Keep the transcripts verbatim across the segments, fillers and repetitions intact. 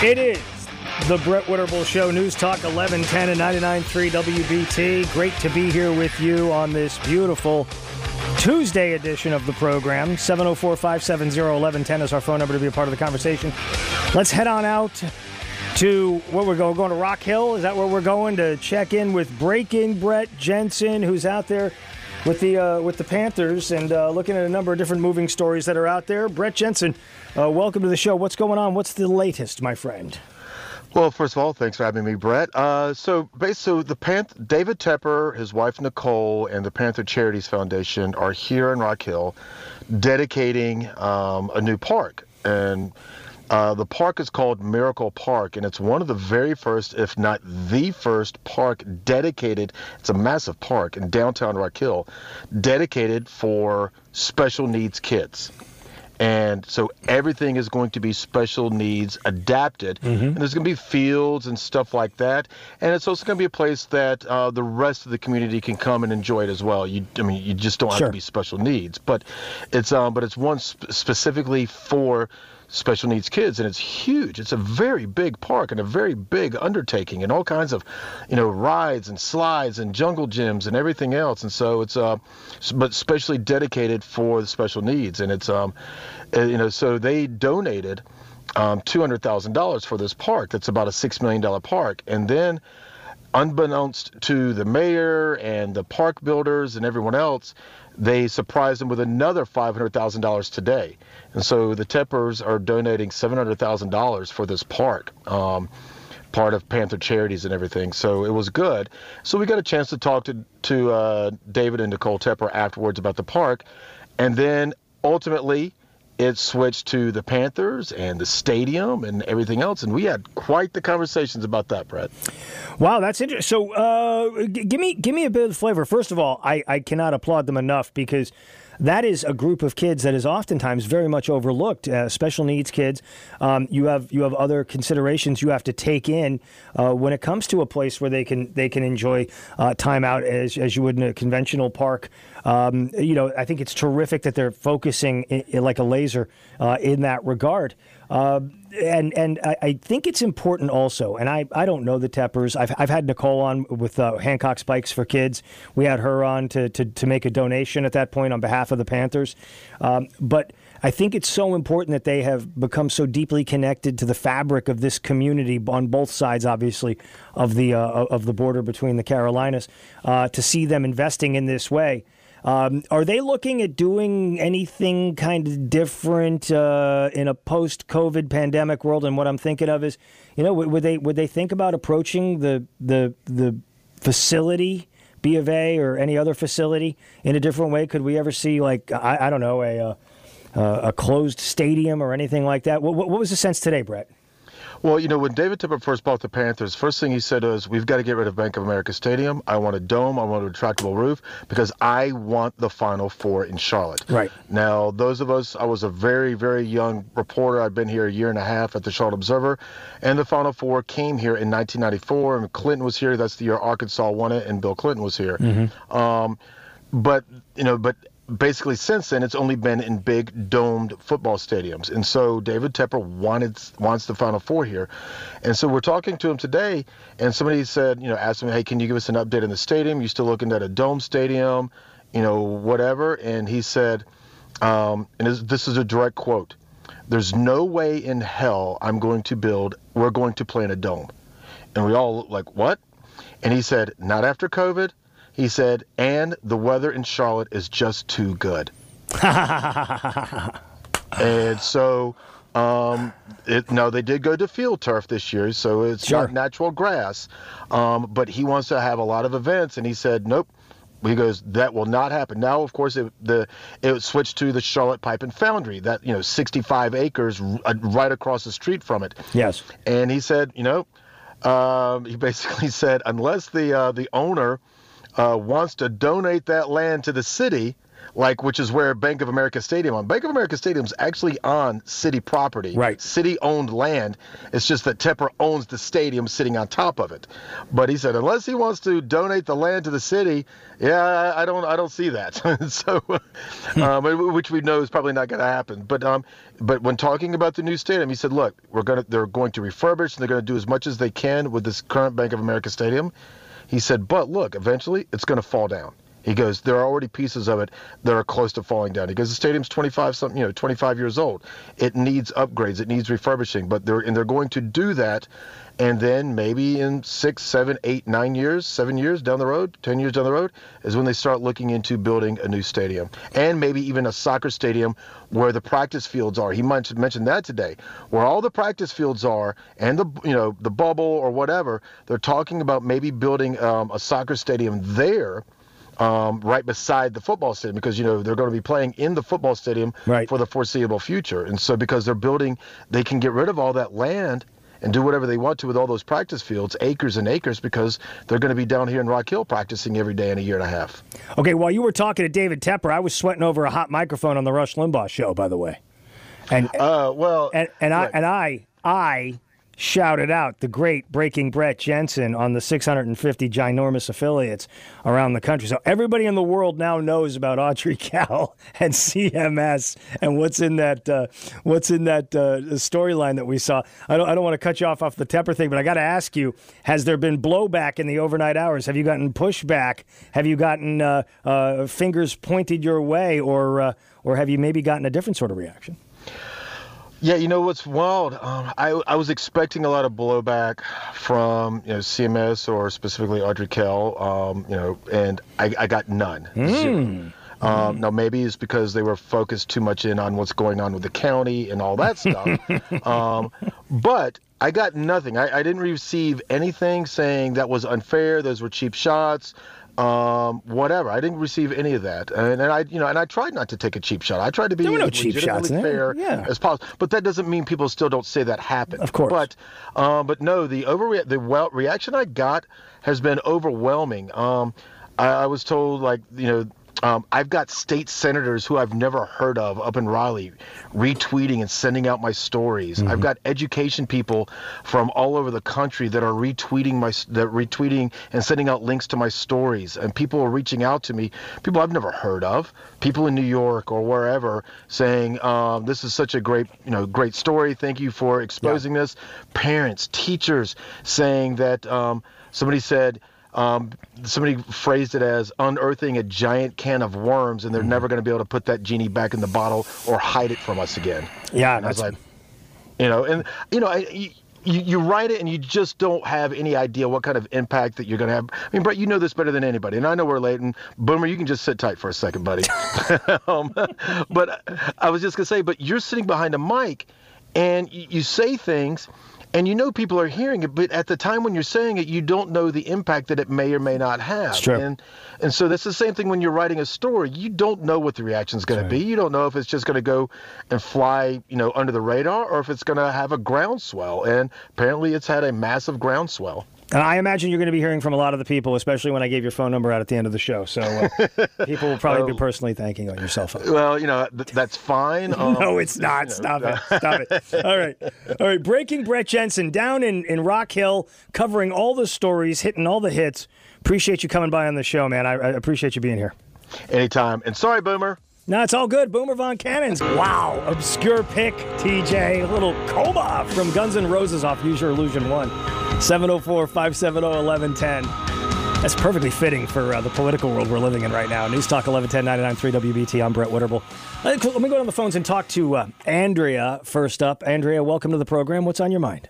It is the Brett Winterble Show, News Talk eleven ten and ninety-nine point three W B T. Great to be here with you on this beautiful Tuesday edition of the program. seven oh four, five seven oh, eleven ten is our phone number to be a part of the conversation. Let's head on out to where we're going. We're going to Rock Hill. Is that where we're going to check in with Breaking Brett Jensen, who's out there with the uh, with the Panthers and uh, looking at a number of different moving stories that are out there. Brett Jensen, uh, welcome to the show. What's going on? What's the latest, my friend? Well, first of all, thanks for having me, Brett. Uh, so, so the Panth- David Tepper, his wife Nicole, and the Panther Charities Foundation are here in Rock Hill, dedicating um, a new park, and uh, the park is called Miracle Park, and it's one of the very first, if not the first, park dedicated. It's a massive park in downtown Rock Hill, dedicated for special needs kids. And so everything is going to be special needs adapted. Mm-hmm. And there's going to be fields and stuff like that. And it's also going to be a place that uh, the rest of the community can come and enjoy it as well. You, I mean, you just don't have Sure. to be special needs, but it's um, but it's one sp- specifically for special needs kids, and it's huge. It's a very big park and a very big undertaking, and all kinds of, you know, rides and slides and jungle gyms and everything else. And so it's uh, but specially dedicated for the special needs, and it's um, uh, you know, so they donated um two hundred thousand dollars for this park. That's about a six million dollar park, and then, unbeknownst to the mayor and the park builders and everyone else, they surprised them with another five hundred thousand dollars today. And so the Teppers are donating seven hundred thousand dollars for this park, um, part of Panther Charities and everything. So it was good. So we got a chance to talk to, to uh, David and Nicole Tepper afterwards about the park. And then ultimately it switched to the Panthers and the stadium and everything else. And we had quite the conversations about that, Brett. Wow, that's interesting. So uh, g- give me give me a bit of flavor. First of all, I, I cannot applaud them enough, because that is a group of kids that is oftentimes very much overlooked. Uh, special needs kids. Um, you have you have other considerations you have to take in uh, when it comes to a place where they can they can enjoy uh, time out as as you would in a conventional park. Um, you know, I think it's terrific that they're focusing in, in like a laser uh, in that regard. Uh, and and I, I think it's important also, and I, I don't know the Teppers. I've I've had Nicole on with uh, Hancock Spikes for Kids. We had her on to, to, to make a donation at that point on behalf of the Panthers. Um, but I think it's so important that they have become so deeply connected to the fabric of this community on both sides, obviously, of the uh, of the border between the Carolinas, uh, to see them investing in this way. Um, are they looking at doing anything kind of different uh, in a post-COVID pandemic world? And what I'm thinking of is, you know, would, would they would they think about approaching the the the facility, B of A or any other facility, in a different way? Could we ever see, like, I, I don't know, a uh, a closed stadium or anything like that? What, what was the sense today, Brett? Well, you know, when David Tepper first bought the Panthers, first thing he said was, we've got to get rid of Bank of America Stadium. I want a dome. I want a retractable roof, because I want the Final Four in Charlotte. Right. Now, those of us, I was a very, very young reporter. I'd been here a year and a half at the Charlotte Observer, and the Final Four came here in nineteen ninety-four, and Clinton was here. That's the year Arkansas won it, and Bill Clinton was here. Mm-hmm. Um, but, you know, but... basically since then, it's only been in big domed football stadiums. And so David Tepper wanted wants the Final Four here. And so we're talking to him today, and somebody said, you know, asked him, hey, can you give us an update in the stadium? You still looking at a dome stadium, you know, whatever? And he said, um, and this, this is a direct quote, "There's no way in hell I'm going to build, we're going to play in a dome." And we all looked like, what? And he said, not after COVID. He said, and the weather in Charlotte is just too good. And so, um, it, no, they did go to field turf this year, so it's Sure. not natural grass. Um, but he wants to have a lot of events, and he said, nope. He goes, that will not happen. Now, of course, it, the it switched to the Charlotte Pipe and Foundry, that, you know, sixty-five acres r- right across the street from it. Yes. And he said, you know, um, he basically said, unless the uh, the owner Uh, wants to donate that land to the city, like which is where Bank of America Stadium on. Bank of America Stadium's actually on city property, right? City-owned land. It's just that Tepper owns the stadium, sitting on top of it. But he said unless he wants to donate the land to the city, yeah, I, I don't, I don't see that. so, um, which we know is probably not going to happen. But um, but when talking about the new stadium, he said, look, we're gonna, they're going to refurbish and they're going to do as much as they can with this current Bank of America Stadium. He said, but look, eventually it's going to fall down. He goes, there are already pieces of it that are close to falling down. He goes, the stadium's twenty-five something, you know, twenty-five years old. It needs upgrades. It needs refurbishing. But they're and they're going to do that, and then maybe in six, seven, eight, nine years, seven years down the road, ten years down the road, is when they start looking into building a new stadium, and maybe even a soccer stadium where the practice fields are. He mentioned mentioned that today, where all the practice fields are, and the you know the bubble or whatever. They're talking about maybe building um, a soccer stadium there. Um, right beside the football stadium, because, you know, they're going to be playing in the football stadium right. for the foreseeable future. And so because they're building, they can get rid of all that land and do whatever they want to with all those practice fields, acres and acres, because they're going to be down here in Rock Hill practicing every day in a year and a half. Okay, while you were talking to David Tepper, I was sweating over a hot microphone on the Rush Limbaugh show, by the way. And uh, well, and, and right. I and I I shouted out the great Breaking Brett Jensen on the six hundred fifty ginormous affiliates around the country. So everybody in the world now knows about Audrey Cal and C M S and what's in that uh, what's in that uh, storyline that we saw. I don't I don't want to cut you off off the Tepper thing, but I got to ask you: has there been blowback in the overnight hours? Have you gotten pushback? Have you gotten uh, uh, fingers pointed your way, or uh, or have you maybe gotten a different sort of reaction? Yeah, you know what's wild? Um, I I was expecting a lot of blowback from you know C M S or specifically Audrey Kell, um, you know, and I, I got none. Mm. Zero. Um, mm. Now maybe it's because they were focused too much in on what's going on with the county and all that stuff. um, but I got nothing. I, I didn't receive anything saying that was unfair. Those were cheap shots. Um, whatever. I didn't receive any of that, and, and I, you know, and I tried not to take a cheap shot. I tried to be there were no as cheap legitimately shots fair yeah. as possible. But that doesn't mean people still don't say that happened. Of course. But, um, but no, the overre- the well reaction I got has been overwhelming. Um, I, I was told like, you know. Um, I've got state senators who I've never heard of up in Raleigh retweeting and sending out my stories. Mm-hmm. I've got education people from all over the country that are retweeting my that retweeting and sending out links to my stories. And people are reaching out to me, people I've never heard of, people in New York or wherever, saying um, this is such a great you know great story. Thank you for exposing yeah. this. Parents, teachers saying that um, somebody said. Um, somebody phrased it as unearthing a giant can of worms, and they're mm-hmm. never going to be able to put that genie back in the bottle or hide it from us again. Yeah, and that's I was like, you know, and you know, I, you, you write it and you just don't have any idea what kind of impact that you're going to have. I mean, Brett, you know this better than anybody, and I know we're late. And Boomer, you can just sit tight for a second, buddy. um, but I was just going to say, but you're sitting behind a mic, and you, you say things. And you know people are hearing it, but at the time when you're saying it, you don't know the impact that it may or may not have. It's true. And and so that's the same thing when you're writing a story. You don't know what the reaction is going to be. You don't know if it's just going to go and fly, you know, under the radar, or if it's going to have a groundswell. And apparently, it's had a massive groundswell. And I imagine you're going to be hearing from a lot of the people, especially when I gave your phone number out at the end of the show. So uh, people will probably be personally thanking on your cell phone. Well, you know, th- that's fine. Um, no, it's not. You know, Stop uh, it. Stop it. All right. All right. Breaking Brett Jensen down in, in Rock Hill, covering all the stories, hitting all the hits. Appreciate you coming by on the show, man. I, I appreciate you being here. Anytime. And sorry, Boomer. No, it's all good. Boomer Von Cannons. Wow. Obscure pick, T J. A little coma from Guns N' Roses off Use Your Illusion one. seven oh four, five seven oh, eleven ten. That's perfectly fitting for uh, the political world we're living in right now. News Talk eleven ten, ninety-nine point three W B T. I'm Brett Witterble. Let me go on the phones and talk to uh, Andrea first up. Andrea, welcome to the program. What's on your mind?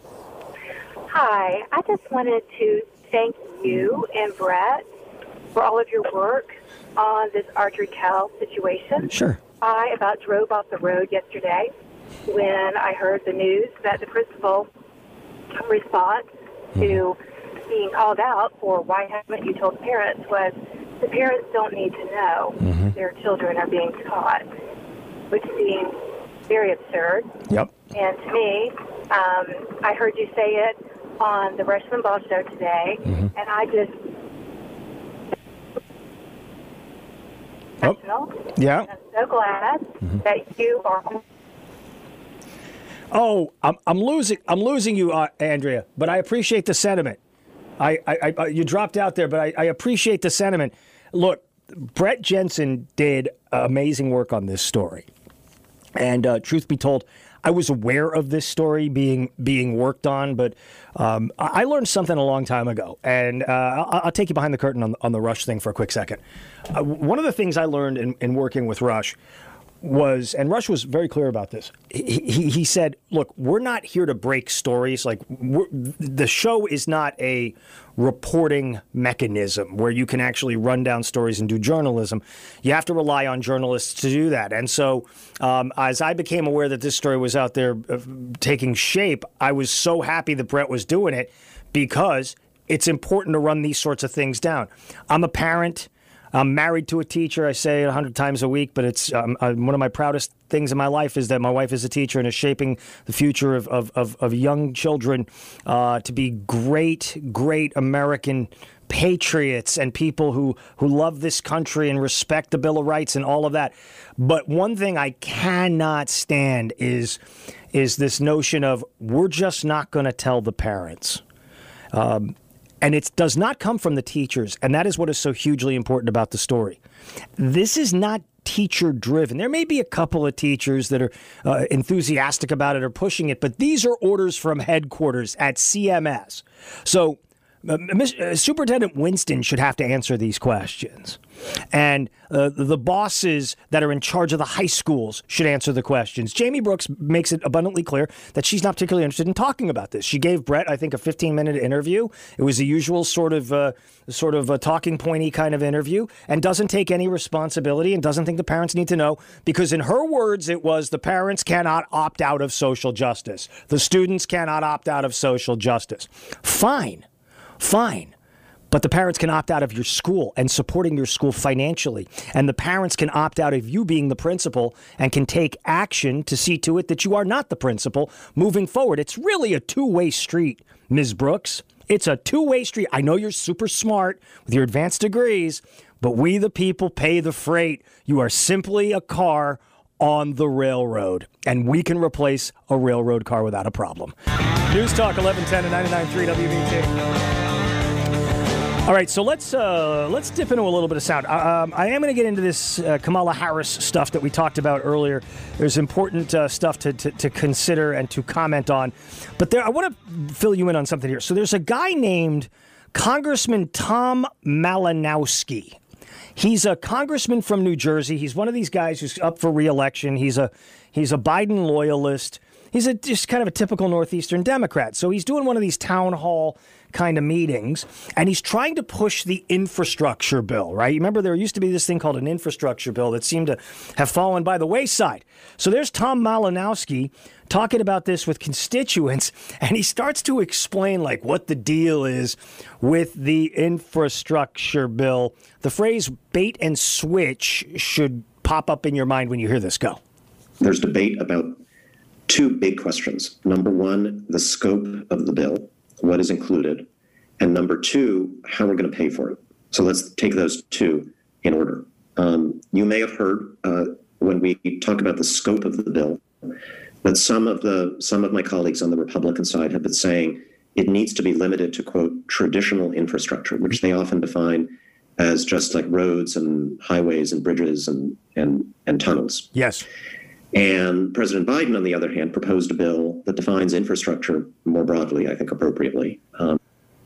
Hi. I just wanted to thank you and Brett for all of your work on this Audrey Kell situation. Sure. I about drove off the road yesterday when I heard the news that the principal response mm-hmm. to being called out for why haven't you told parents was the parents don't need to know mm-hmm. their children are being taught, which seems very absurd. Yep. And to me, um, I heard you say it on the Rush Limbaugh show today, mm-hmm. and I just... professional. Oh. Yeah. And I'm so glad mm-hmm. that you are. Oh, I'm, I'm losing. I'm losing you, uh, Andrea. But I appreciate the sentiment. I, I, I you dropped out there, but I, I appreciate the sentiment. Look, Brett Jensen did amazing work on this story, and uh, truth be told, I was aware of this story being being worked on, but um, I learned something a long time ago, and uh, I'll, I'll take you behind the curtain on, on the Rush thing for a quick second. Uh, one of the things I learned in, in working with Rush was, and Rush was very clear about this, he, he, he said, look, we're not here to break stories. Like, we're, the show is not a reporting mechanism where you can actually run down stories and do journalism. You have to rely on journalists to do that. And so um, as I became aware that this story was out there uh, taking shape, I was so happy that Brett was doing it because it's important to run these sorts of things down. I'm a parent. I'm married to a teacher. I say it a hundred times a week, but it's um, uh, one of my proudest things in my life is that my wife is a teacher and is shaping the future of of, of, of young children uh, to be great, great American patriots and people who, who love this country and respect the Bill of Rights and all of that. But one thing I cannot stand is is this notion of we're just not going to tell the parents. Um, And it does not come from the teachers, and that is what is so hugely important about the story. This is not teacher-driven. There may be a couple of teachers that are uh, enthusiastic about it or pushing it, but these are orders from headquarters at C M S. So uh, uh, Superintendent Winston should have to answer these questions. And uh, the bosses that are in charge of the high schools should answer the questions. Jamie Brooks makes it abundantly clear that she's not particularly interested in talking about this. She gave Brett, I think, a fifteen-minute interview. It was the usual sort of uh, sort of a talking pointy kind of interview and doesn't take any responsibility and doesn't think the parents need to know because in her words, it was the parents cannot opt out of social justice. The students cannot opt out of social justice. Fine. Fine. But the parents can opt out of your school and supporting your school financially. And the parents can opt out of you being the principal and can take action to see to it that you are not the principal moving forward. It's really a two-way street, Miz Brooks. It's a two-way street. I know you're super smart with your advanced degrees, but we the people pay the freight. You are simply a car on the railroad, and we can replace a railroad car without a problem. News Talk eleven ten and ninety-nine point three W B T. All right, so let's uh, let's dip into a little bit of sound. Um, I am going to get into this uh, Kamala Harris stuff that we talked about earlier. There's important uh, stuff to, to, to consider and to comment on. But there, I want to fill you in on something here. So there's a guy named Congressman Tom Malinowski. He's a congressman from New Jersey. He's one of these guys who's up for re-election. He's a he's a Biden loyalist. He's a, just kind of a typical Northeastern Democrat. So he's doing one of these town hall kind of meetings, and he's trying to push the infrastructure bill, right? You remember there used to be this thing called an infrastructure bill that seemed to have fallen by the wayside. So there's Tom Malinowski talking about this with constituents, and he starts to explain like what the deal is with the infrastructure bill. The phrase bait and switch should pop up in your mind when you hear this. Go. There's debate about two big questions. Number one, the scope of the bill, what is included, and number two, how we're going to pay for it. So let's take those two in order. Um, you may have heard uh, when we talk about the scope of the bill that some of the some of my colleagues on the Republican side have been saying it needs to be limited to, quote, traditional infrastructure, which they often define as just like roads and highways and bridges and and, and tunnels. Yes. And President Biden, on the other hand, proposed a bill that defines infrastructure more broadly, I think appropriately, um,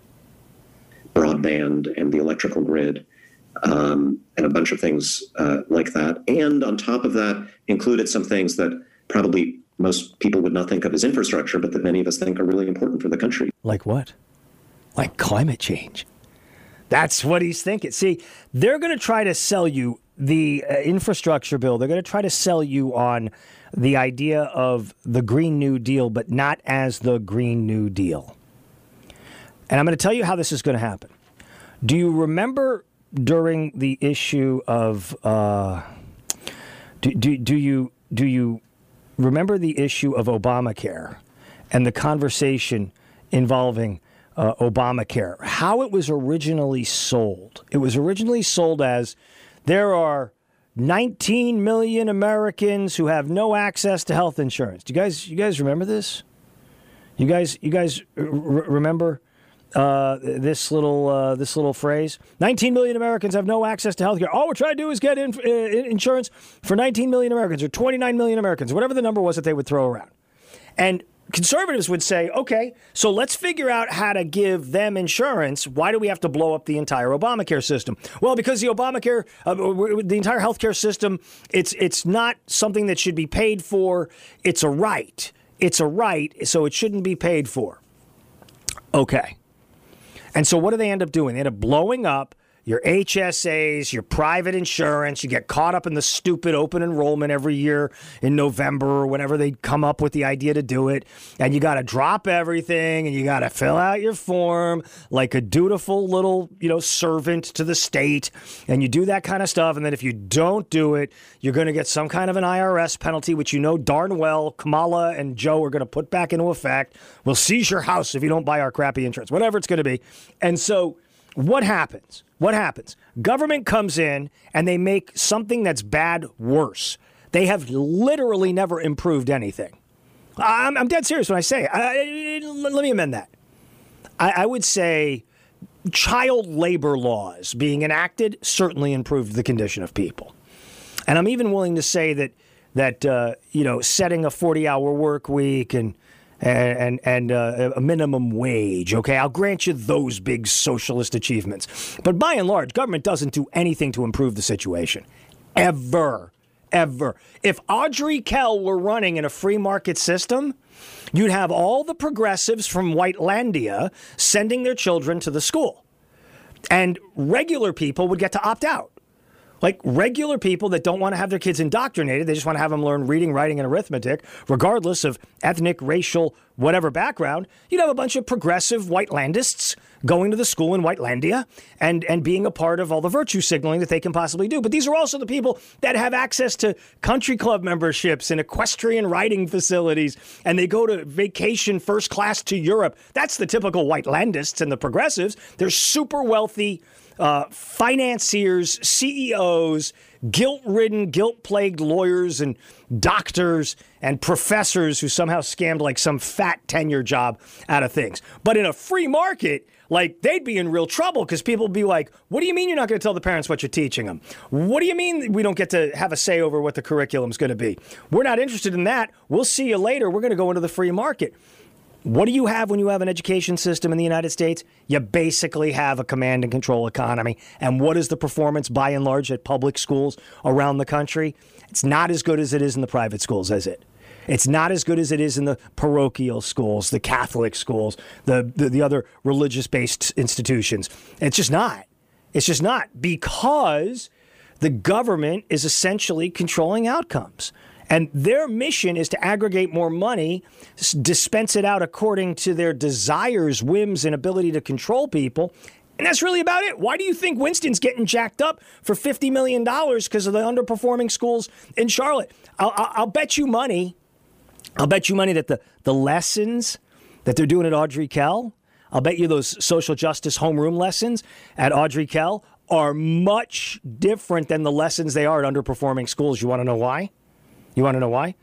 broadband and the electrical grid, um, and a bunch of things uh, like that. And on top of that, included some things that probably most people would not think of as infrastructure, but that many of us think are really important for the country. Like what? Like climate change. That's what he's thinking. See, they're going to try to sell you the uh, infrastructure bill. They're going to try to sell you on the idea of the Green New Deal, but not as the Green New Deal. And I'm going to tell you how this is going to happen. Do you remember during the issue of uh, do, do do you do you remember the issue of Obamacare and the conversation involving uh, Obamacare? How it was originally sold. It was originally sold as there are nineteen million Americans who have no access to health insurance. Do you guys, you guys remember this? You guys, you guys r- remember uh, this little uh, this little phrase? nineteen million Americans have no access to health care. All we're trying to do is get in, uh, insurance for nineteen million Americans or twenty-nine million Americans, whatever the number was that they would throw around. And conservatives would say, okay, so let's figure out how to give them insurance. Why do we have to blow up the entire Obamacare system? Well, because the Obamacare, uh, the entire healthcare system, it's it's not something that should be paid for. It's a right. It's a right, so it shouldn't be paid for. Okay. And so what do they end up doing? They end up blowing up your H S As, your private insurance. You get caught up in the stupid open enrollment every year in November or whenever they come up with the idea to do it. And you got to drop everything and you got to fill out your form like a dutiful little, you know, servant to the state. And you do that kind of stuff. And then if you don't do it, you're going to get some kind of an I R S penalty, which you know darn well Kamala and Joe are going to put back into effect. We'll seize your house if you don't buy our crappy insurance, whatever it's going to be. And so what happens? What happens? Government comes in and they make something that's bad worse. They have literally never improved anything. I'm, I'm dead serious when I say it. I, let me amend that. I, I would say child labor laws being enacted certainly improved the condition of people. And I'm even willing to say that, that uh, you know, setting a forty-hour work week and and and uh, a minimum wage, okay? I'll grant you those big socialist achievements. But by and large, government doesn't do anything to improve the situation. Ever. Ever. If Audrey Kell were running in a free market system, you'd have all the progressives from Whitelandia sending their children to the school. And regular people would get to opt out. Like regular people that don't want to have their kids indoctrinated, they just want to have them learn reading, writing, and arithmetic, regardless of ethnic, racial, whatever background. You'd have a bunch of progressive Whitelandists going to the school in Whitelandia and, and being a part of all the virtue signaling that they can possibly do. But these are also the people that have access to country club memberships and equestrian riding facilities, and they go to vacation first class to Europe. That's the typical Whitelandists and the progressives. They're super wealthy Uh, financiers, C E Os, guilt-ridden, guilt-plagued lawyers and doctors and professors who somehow scammed like some fat tenure job out of things. But in a free market, like they'd be in real trouble because people would be like, what do you mean you're not going to tell the parents what you're teaching them? What do you mean we don't get to have a say over what the curriculum's going to be? We're not interested in that. We'll see you later. We're going to go into the free market. What do you have when you have an education system in the United States? You basically have a command and control economy. And what is the performance by and large at public schools around the country? It's not as good as it is in the private schools, is it? It's not as good as it is in the parochial schools, the Catholic schools, the, the, the other religious-based institutions. It's just not. It's just not because the government is essentially controlling outcomes. And their mission is to aggregate more money, dispense it out according to their desires, whims, and ability to control people. And that's really about it. Why do you think Winston's getting jacked up for fifty million dollars because of the underperforming schools in Charlotte? I'll, I'll bet you money. I'll bet you money that the, the lessons that they're doing at Audrey Kell, I'll bet you those social justice homeroom lessons at Audrey Kell are much different than the lessons they are at underperforming schools. You want to know why? You want to know why?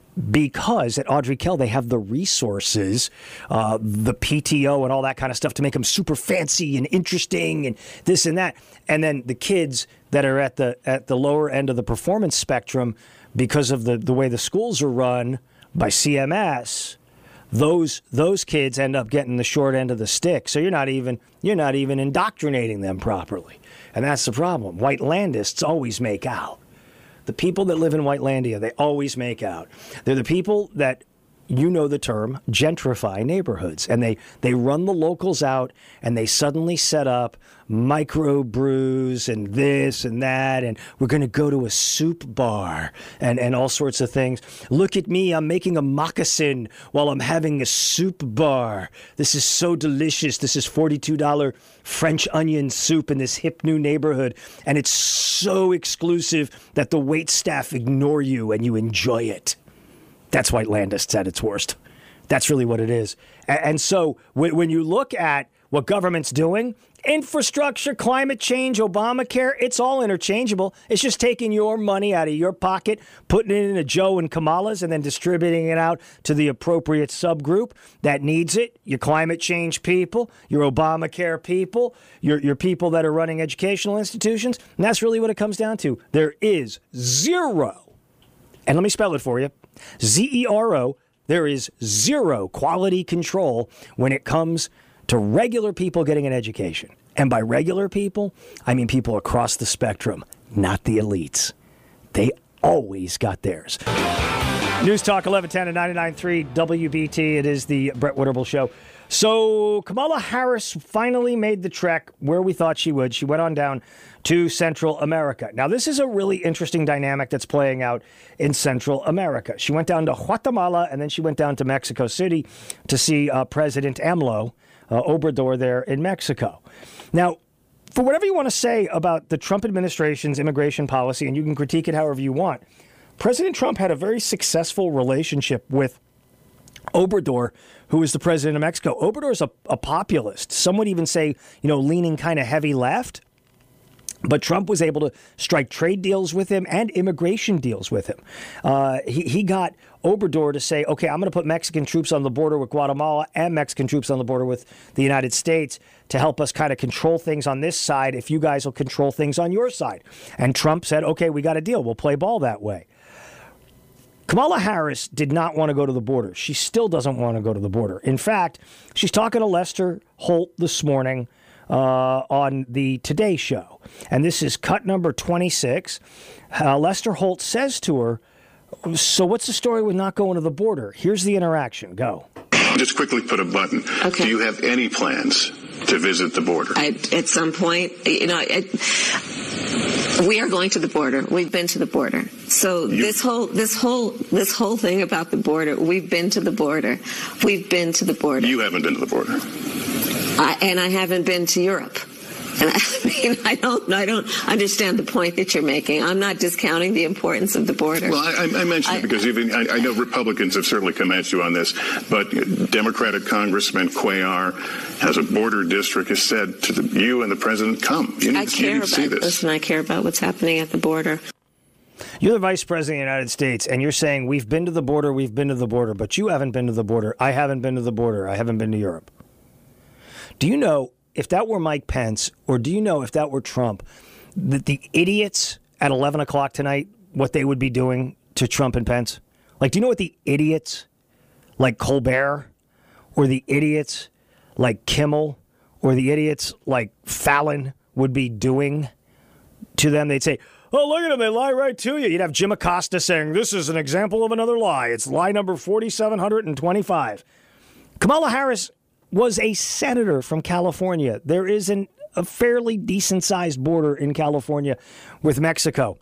Because at Audrey Kell, they have the resources, uh, the P T O and all that kind of stuff to make them super fancy and interesting and this and that. And then the kids that are at the at the lower end of the performance spectrum, because of the, the way the schools are run by C M S, those those kids end up getting the short end of the stick. So you're not even you're not even indoctrinating them properly. And that's the problem. Whitelandists always make out. The people that live in Whitelandia, they always make out. They're the people that, you know the term, gentrify neighborhoods. And they, they run the locals out and they suddenly set up microbrews and this and that. And we're going to go to a soup bar and, and all sorts of things. Look at me, I'm making a moccasin while I'm having a soup bar. This is so delicious. This is forty-two dollars French onion soup in this hip new neighborhood. And it's so exclusive that the wait staff ignore you and you enjoy it. That's Whitelandists at its worst. That's really what it is. And so when you look at what government's doing, Infrastructure, climate change, Obamacare, it's all interchangeable. It's just taking your money out of your pocket, putting it into Joe and Kamala's, and then distributing it out to the appropriate subgroup that needs it. Your climate change people, your Obamacare people, your, your people that are running educational institutions. And that's really what it comes down to. There is zero, and let me spell it for you, Z E R O, there is zero quality control when it comes to regular people getting an education. And by regular people, I mean people across the spectrum, not the elites. They always got theirs. News Talk eleven ten and ninety-nine point three W B T. It is the Brett Winterble Show. So Kamala Harris finally made the trek where we thought she would. She went on down to Central America. Now, this is a really interesting dynamic that's playing out in Central America. She went down to Guatemala, and then she went down to Mexico City to see uh, President AMLO, uh, Obrador there in Mexico. Now, for whatever you want to say about the Trump administration's immigration policy, and you can critique it however you want, President Trump had a very successful relationship with Obrador, who is the president of Mexico. Obrador is a, a populist. Some would even say, you know, leaning kind of heavy left. But Trump was able to strike trade deals with him and immigration deals with him. Uh, he, he got Obrador to say, okay, I'm going to put Mexican troops on the border with Guatemala and Mexican troops on the border with the United States to help us kind of control things on this side if you guys will control things on your side. And Trump said, okay, we got a deal. We'll play ball that way. Kamala Harris did not want to go to the border. She still doesn't want to go to the border. In fact, she's talking to Lester Holt this morning uh, on the Today Show. And this is cut number twenty-six. Uh, Lester Holt says to her, so what's the story with not going to the border? Here's the interaction. Go. Just quickly put a button. Okay. Do you have any plans to visit the border? I, at some point, you know, it, we are going to the border. We've been to the border. So you, this whole, this whole, this whole thing about the border, we've been to the border. We've been to the border. You haven't been to the border. I, and I haven't been to Europe. And I mean, I don't, I don't understand the point that you're making. I'm not discounting the importance of the border. Well, I, I mentioned I, it because even I, I know Republicans have certainly come at you on this, but Democratic Congressman Cuellar has a border district has said to the, you and the president, come. You need, I care you need about, to see this. Listen, I care about what's happening at the border. You're the vice president of the United States, and you're saying we've been to the border, we've been to the border, but you haven't been to the border. I haven't been to the border. I haven't been to Europe. Do you know, if that were Mike Pence, or do you know if that were Trump, that the idiots at eleven o'clock tonight, what they would be doing to Trump and Pence? Like, do you know what the idiots like Colbert, or the idiots like Kimmel, or the idiots like Fallon would be doing to them? They'd say, oh, look at them, they lie right to you. You'd have Jim Acosta saying, this is an example of another lie. It's lie number forty-seven twenty-five. Kamala Harris was a senator from California. There is an, a fairly decent-sized border in California with Mexico.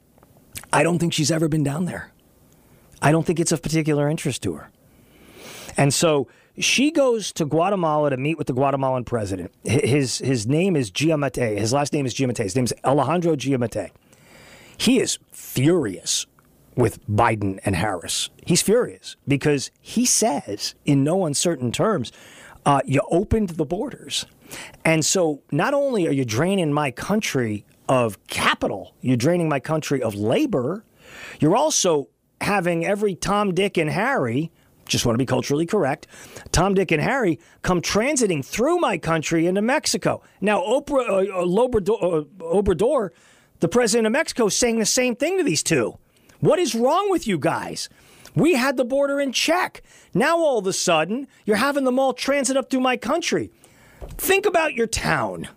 I don't think she's ever been down there. I don't think it's of particular interest to her. And so she goes to Guatemala to meet with the Guatemalan president. His, hate name is Giammattei. His last name is Giammattei. His name is Alejandro Giammattei. He is furious with Biden and Harris. He's furious because he says, in no uncertain terms, Uh, you opened the borders. And so not only are you draining my country of capital, you're draining my country of labor, you're also having every Tom, Dick, and Harry, just want to be culturally correct, Tom, Dick, and Harry come transiting through my country into Mexico. Now, Oprah, uh, Obrador, uh, Obrador, the president of Mexico, is saying the same thing to these two. What is wrong with you guys? We had the border in check. Now, all of a sudden, you're having them all transit up through my country. Think about your town.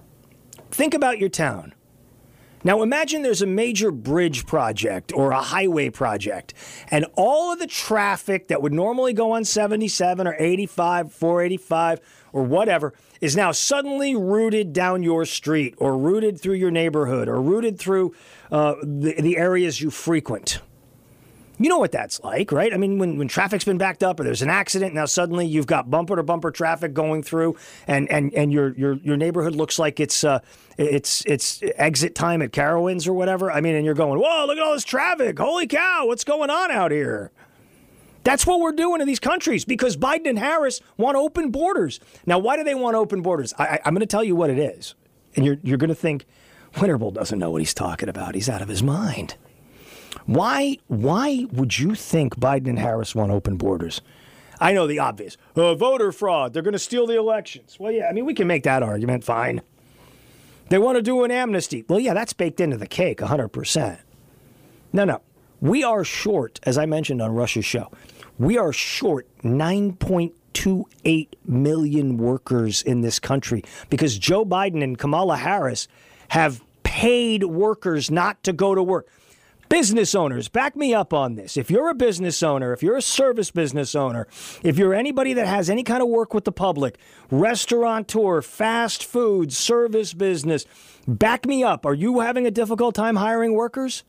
Think about your town. Now, imagine there's a major bridge project or a highway project, and all of the traffic that would normally go on seventy-seven or eighty-five, four eighty-five, or whatever, is now suddenly routed down your street or routed through your neighborhood or routed through uh, the, the areas you frequent. You know what that's like, right? I mean, when, when traffic's been backed up or there's an accident, now suddenly you've got bumper-to-bumper traffic going through, and, and, and your, your your neighborhood looks like it's uh it's it's exit time at Carowinds or whatever. I mean, and you're going, whoa, look at all this traffic. Holy cow, what's going on out here? That's what we're doing in these countries because Biden and Harris want open borders. Now, why do they want open borders? I, I, I'm going to tell you what it is. And you're, you're going to think, Winterbull doesn't know what he's talking about. He's out of his mind. Why, why would you think Biden and Harris want open borders? I know the obvious. Uh, voter fraud. They're going to steal the elections. Well, yeah, I mean, we can make that argument. Fine. They want to do an amnesty. Well, yeah, that's baked into the cake, one hundred percent. No, no. We are short, as I mentioned on Rush's show, we are short nine point two eight million workers in this country because Joe Biden and Kamala Harris have paid workers not to go to work. Business owners, back me up on this. If you're a business owner, if you're a service business owner, if you're anybody that has any kind of work with the public, restaurateur, fast food, service business, back me up. Are you having a difficult time hiring workers?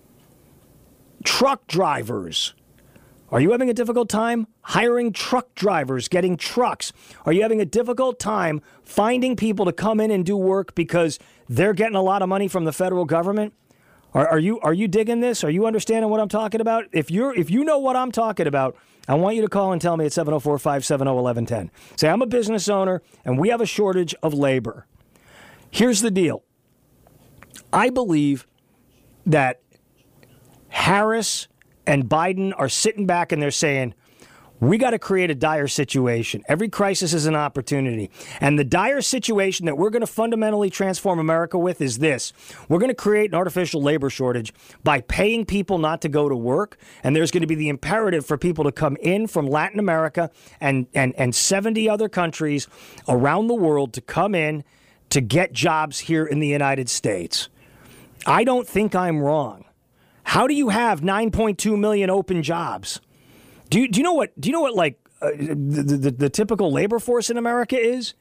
Truck drivers. Are you having a difficult time hiring truck drivers, getting trucks? Are you having a difficult time finding people to come in and do work because they're getting a lot of money from the federal government? Are, are you are you digging this? Are you understanding what I'm talking about? If you're if you know what I'm talking about, I want you to call and tell me at seven oh four, five seven oh, one one one zero. Say, I'm a business owner and we have a shortage of labor. Here's the deal. I believe that Harris and Biden are sitting back and they're saying, we got to create a dire situation. Every crisis is an opportunity. And the dire situation that we're going to fundamentally transform America with is this. We're going to create an artificial labor shortage by paying people not to go to work. And there's going to be the imperative for people to come in from Latin America and, and, and seventy other countries around the world to come in to get jobs here in the United States. I don't think I'm wrong. How do you have nine point two million open jobs? Do you, do you know what, do you know what like uh, the, the, the typical labor force in America is?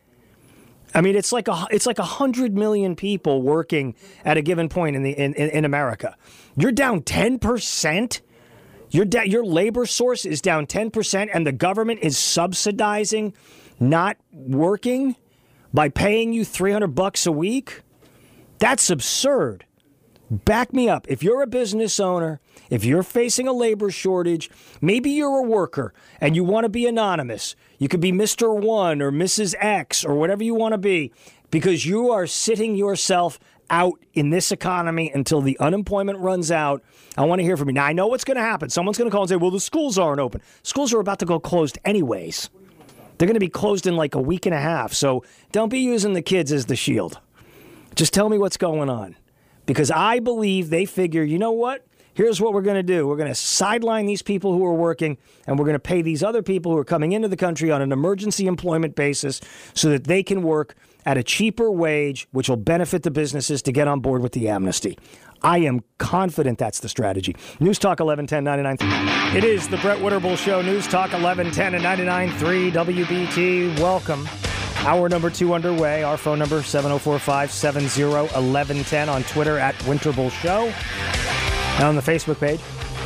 I mean, it's like a, it's like a hundred million people working at a given point in the, in, in America. You're down ten percent. Your, da- your labor source is down ten percent and the government is subsidizing not working by paying you three hundred bucks a week. That's absurd. Back me up. If you're a business owner, if you're facing a labor shortage, maybe you're a worker and you want to be anonymous. You could be Mister One or Missus X or whatever you want to be because you are sitting yourself out in this economy until the unemployment runs out. I want to hear from you. Now, I know what's going to happen. Someone's going to call and say, well, the schools aren't open. Schools are about to go closed anyways. They're going to be closed in like a week and a half. So don't be using the kids as the shield. Just tell me what's going on. Because I believe they figure, you know what? Here's what we're going to do. We're going to sideline these people who are working, and we're going to pay these other people who are coming into the country on an emergency employment basis so that they can work at a cheaper wage, which will benefit the businesses to get on board with the amnesty. I am confident that's the strategy. News Talk eleven ten, ninety-nine point three. It is the Brett Winterbull Show. News Talk eleven ten and ninety-nine point three W B T. Welcome. Hour number two underway. Our phone number, seven oh four, five seven oh, one one one oh. On Twitter, at Winterbull Show. And on the Facebook page.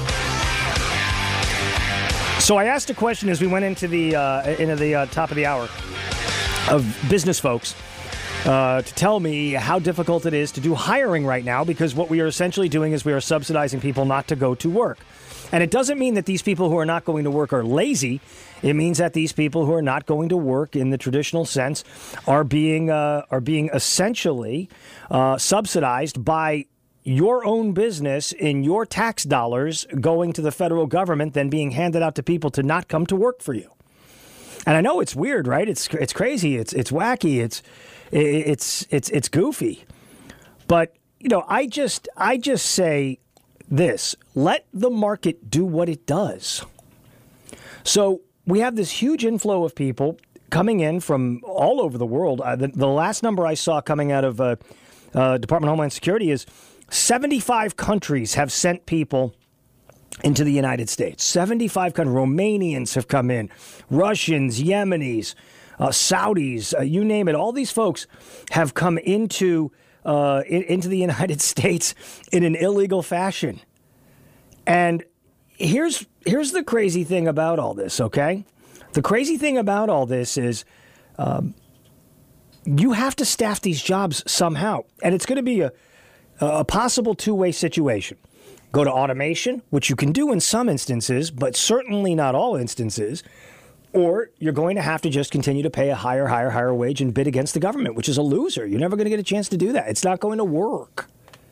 So I asked a question as we went into the uh, into the uh, top of the hour of business folks uh, to tell me how difficult it is to do hiring right now, because what we are essentially doing is we are subsidizing people not to go to work. And it doesn't mean that these people who are not going to work are lazy. It means that these people who are not going to work in the traditional sense are being uh, are being essentially uh, subsidized by your own business in your tax dollars going to the federal government, then being handed out to people to not come to work for you. And I know it's weird, right? It's it's crazy. It's it's wacky. It's it's it's it's goofy. But you know, I just I just say this: let the market do what it does. So we have this huge inflow of people coming in from all over the world. Uh, the, the last number I saw coming out of uh, uh, Department of Homeland Security is seventy-five countries have sent people into the United States. seventy-five countries. Romanians have come in, Russians, Yemenis, uh, Saudis, uh, you name it. All these folks have come into uh, in, into the United States in an illegal fashion. And here's here's the crazy thing about all this, okay? The crazy thing about all this is um, you have to staff these jobs somehow. And it's going to be a, a possible two-way situation. go to automation, which you can do in some instances, but certainly not all instances, or you're going to have to just continue to pay a higher, higher, higher wage and bid against the government, which is a loser. You're never going to get a chance to do that. It's not going to work.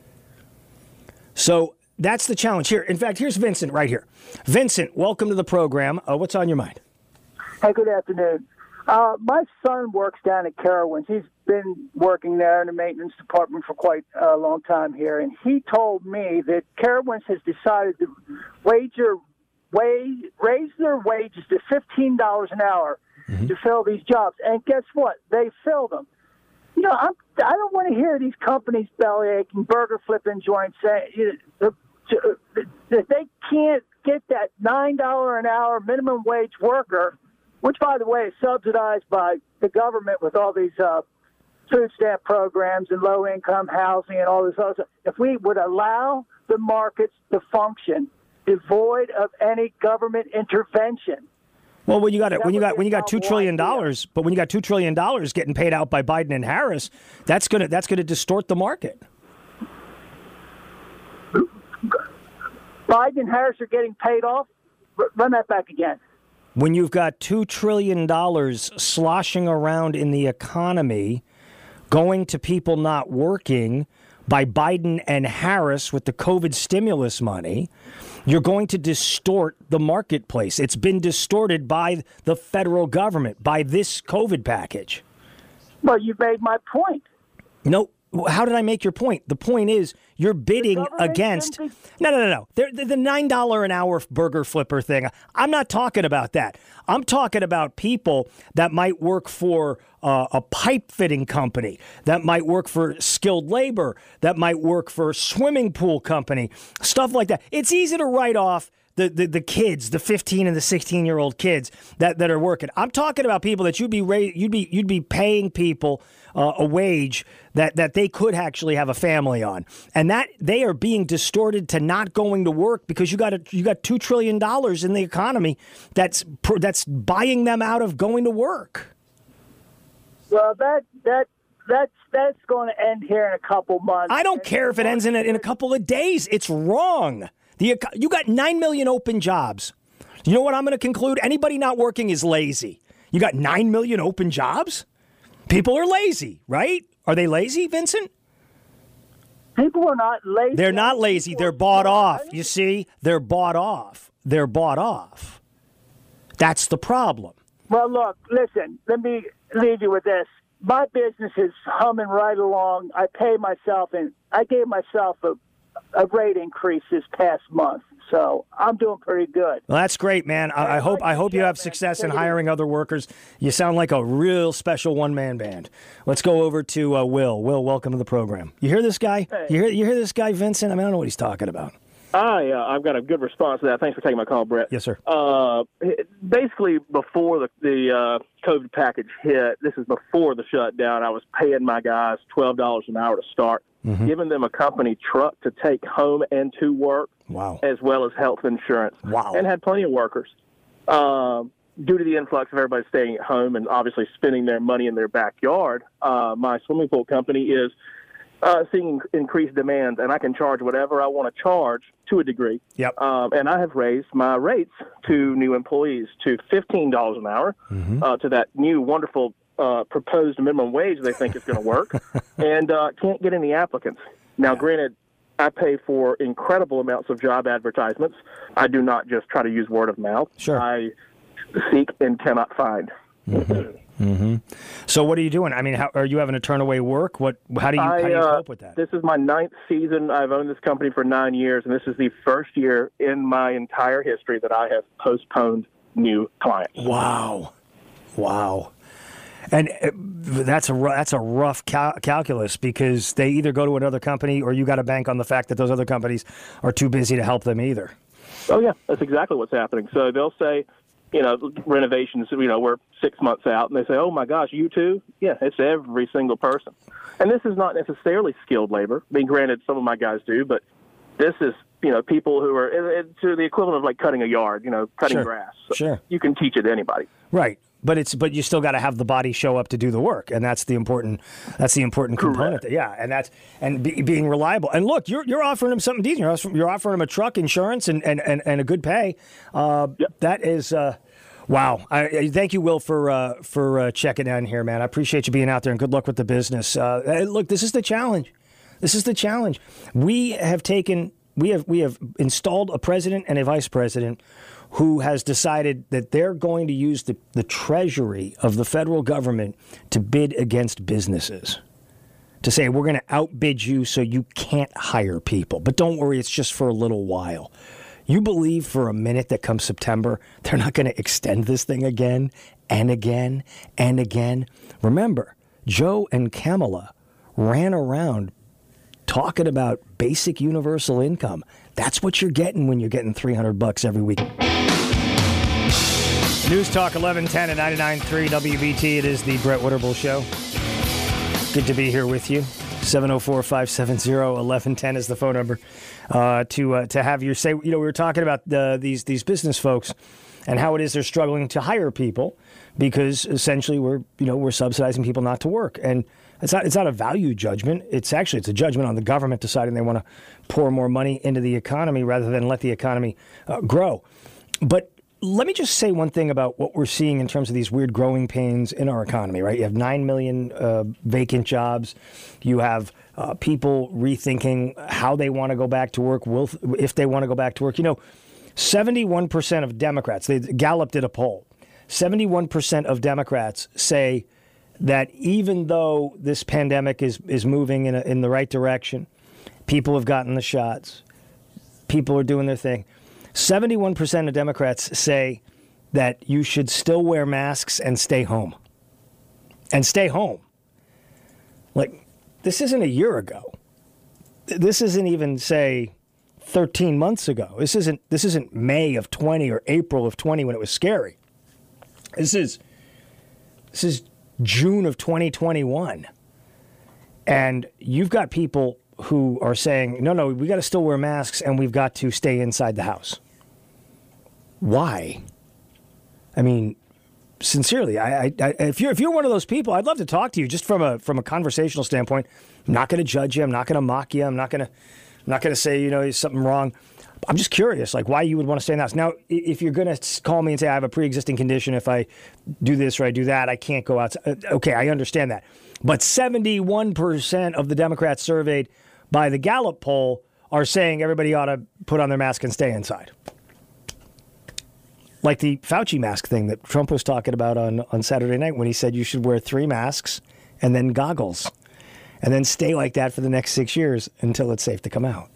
So that's the challenge here. In fact, here's Vincent right here. Vincent, welcome to the program. Uh, what's on your mind? Hey, good afternoon. Uh, my son works down at Carowinds. He's been working there in the maintenance department for quite a long time here, and he told me that Carowinds has decided to wager, wage, raise their wages to fifteen dollars an hour mm-hmm. to fill these jobs. And guess what? They fill them. You know, I'm, I don't want to hear these companies bellyaching, burger flipping joints saying you know, that they can't get that nine dollars an hour minimum wage worker, which, by the way, is subsidized by the government with all these uh, food stamp programs and low-income housing and all this other stuff. If we would allow the markets to function devoid of any government intervention. Well, when you got when you got when you got two trillion dollars, but when you got two trillion dollars getting paid out by Biden and Harris, that's gonna that's gonna distort the market. Biden and Harris are getting paid off. Run that back again. When you've got two trillion dollars sloshing around in the economy, going to people not working by Biden and Harris with the COVID stimulus money, you're going to distort the marketplace. It's been distorted by the federal government, by this COVID package. Well, you made my point. No. How did I make your point? The point is you're bidding against. Be- no, no, no, no. They're, they're the nine dollars an hour burger flipper thing. I'm not talking about that. I'm talking about people that might work for uh, a pipe fitting company, that might work for skilled labor, that might work for a swimming pool company, stuff like that. It's easy to write off the, the, the kids, the fifteen and the sixteen year old kids that, that are working. I'm talking about people that you'd be ra- you'd be you'd be paying people uh, a wage that, that they could actually have a family on, and that they are being distorted to not going to work because you got a, you got two trillion dollars in the economy that's that's buying them out of going to work. Well, that that that's that's going to end here in a couple months. I don't care if it ends in a, in a couple of days. It's wrong. The, you got nine million open jobs. You know what I'm going to conclude? Anybody not working is lazy. You got nine million open jobs? People are lazy, right? Are they lazy, Vincent? People are not lazy. They're not lazy. They're bought off. You see? They're bought off. They're bought off. That's the problem. Well, look, listen, let me leave you with this. My business is humming right along. I pay myself, and I gave myself a a rate increase this past month, so I'm doing pretty good. Well, that's great, man. I, I hope I hope you have success in hiring other workers. You sound like a real special one-man band. Let's go over to uh, Will. Will, welcome to the program. You hear this guy? Hey. You hear you hear this guy, Vincent? I mean, I don't know what he's talking about. I, uh, I've got a good response to that. Thanks for taking my call, Brett. Yes, sir. Uh, basically, before the, the uh, COVID package hit, this is before the shutdown, I was paying my guys twelve dollars an hour to start, mm-hmm. giving them a company truck to take home and to work, wow. as well as health insurance, wow. and had plenty of workers. Um, due to the influx of everybody staying at home and obviously spending their money in their backyard, uh, my swimming pool company is Uh, seeing increased demands, and I can charge whatever I want to charge to a degree. Yep. Um, and I have raised my rates to new employees to fifteen dollars an hour, mm-hmm. uh, to that new wonderful uh, proposed minimum wage they think is going to work, and uh, can't get any applicants. Now, granted, I pay for incredible amounts of job advertisements. I do not just try to use word of mouth. Sure. I seek and cannot find. Mm-hmm. Mm-hmm. So what are you doing? I mean, how, are you having to turn away work? What? How do you, I, how do you uh, cope with that? This is my ninth season. I've owned this company for nine years, and this is the first year in my entire history that I have postponed new clients. Wow. Wow. And uh, that's a that's a rough cal- calculus because they either go to another company or you got to bank on the fact that those other companies are too busy to help them either. Oh, yeah. That's exactly what's happening. So they'll say, you know, renovations, you know, we're six months out, and they say, oh, my gosh, you too? Yeah, it's every single person. And this is not necessarily skilled labor. I mean, granted, some of my guys do, but this is, you know, people who are to the equivalent of like cutting a yard, you know, cutting sure. grass. So sure. You can teach it to anybody. Right. but it's but you still got to have the body show up to do the work, and that's the important that's the important component. There. Yeah, and that's and be, being reliable. And look, you're you're offering him something decent. You're offering, you're offering him a truck, insurance, and and, and, and a good pay. Uh, yep. That is. Uh, Wow. I, thank you, Will, for uh, for uh, checking in here, man. I appreciate you being out there, and good luck with the business. Uh, look, this is the challenge. This is the challenge. We have taken, we have we have installed a president and a vice president who has decided that they're going to use the, the treasury of the federal government to bid against businesses. To say, we're going to outbid you so you can't hire people. But don't worry, it's just for a little while. You believe for a minute that come September, they're not going to extend this thing again and again and again? Remember, Joe and Kamala ran around talking about basic universal income. That's what you're getting when you're getting three hundred bucks every week. News Talk eleven ten at ninety-nine point three W B T. It is the Brett Winterble Show. Good to be here with you. seven oh four, five seven zero, one one one zero is the phone number uh, to uh, to have your say. You know, we were talking about uh, these these business folks and how it is they're struggling to hire people because essentially we're you know we're subsidizing people not to work, and it's not it's not a value judgment. It's actually it's a judgment on the government deciding they want to pour more money into the economy rather than let the economy uh, grow. But let me just say one thing about what we're seeing in terms of these weird growing pains in our economy, right? You have nine million uh, vacant jobs. You have uh, people rethinking how they want to go back to work, will, if they want to go back to work. You know, seventy-one percent of Democrats, they, Gallup did a poll, seventy-one percent of Democrats say that even though this pandemic is, is moving in, a, in the right direction, people have gotten the shots, people are doing their thing, seventy-one percent of Democrats say that you should still wear masks and stay home. And stay home. Like, this isn't a year ago. This isn't even, say, thirteen months ago. This isn't this isn't May of twenty or April of twenty when it was scary. This is this is June of twenty twenty-one. And you've got people who are saying, no, no, we got to still wear masks and we've got to stay inside the house. Why? I mean, sincerely, I, I, I, if you're if you're one of those people, I'd love to talk to you just from a from a conversational standpoint. I'm not going to judge you. I'm not going to mock you. I'm not going to I'm not going to say, you know, there's something wrong. I'm just curious, like, why you would want to stay in the house. Now, if you're going to call me and say I have a pre-existing condition, if I do this or I do that, I can't go outside. Okay, I understand that. But seventy-one percent of the Democrats surveyed by the Gallup poll are saying everybody ought to put on their mask and stay inside. Like the Fauci mask thing that Trump was talking about on, on Saturday night when he said you should wear three masks and then goggles and then stay like that for the next six years until it's safe to come out.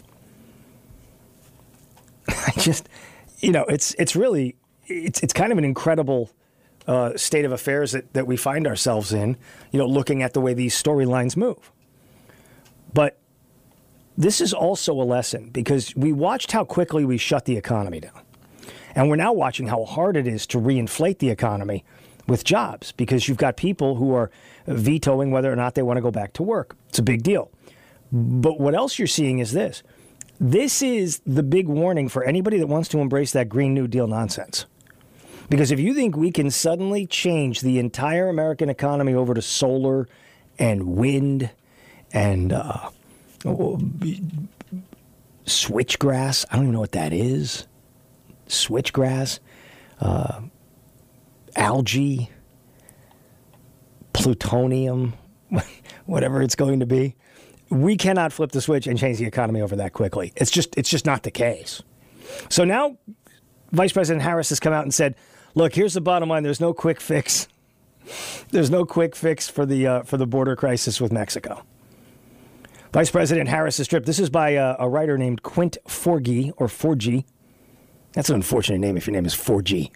I just, you know, it's it's really, it's it's kind of an incredible uh, state of affairs that, that we find ourselves in, you know, looking at the way these storylines move. But this is also a lesson because we watched how quickly we shut the economy down. And we're now watching how hard it is to reinflate the economy with jobs because you've got people who are vetoing whether or not they want to go back to work. It's a big deal. But what else you're seeing is this. This is the big warning for anybody that wants to embrace that Green New Deal nonsense. Because if you think we can suddenly change the entire American economy over to solar and wind and uh, switchgrass, I don't even know what that is. Switchgrass, uh, algae, plutonium, whatever it's going to be. We cannot flip the switch and change the economy over that quickly. It's just it's just not the case. So now Vice President Harris has come out and said, look, here's the bottom line. There's no quick fix. There's no quick fix for the uh, for the border crisis with Mexico. Vice President Harris's trip. This is by a, a writer named Quint Forgey, or Forgey. That's an unfortunate name if your name is four G.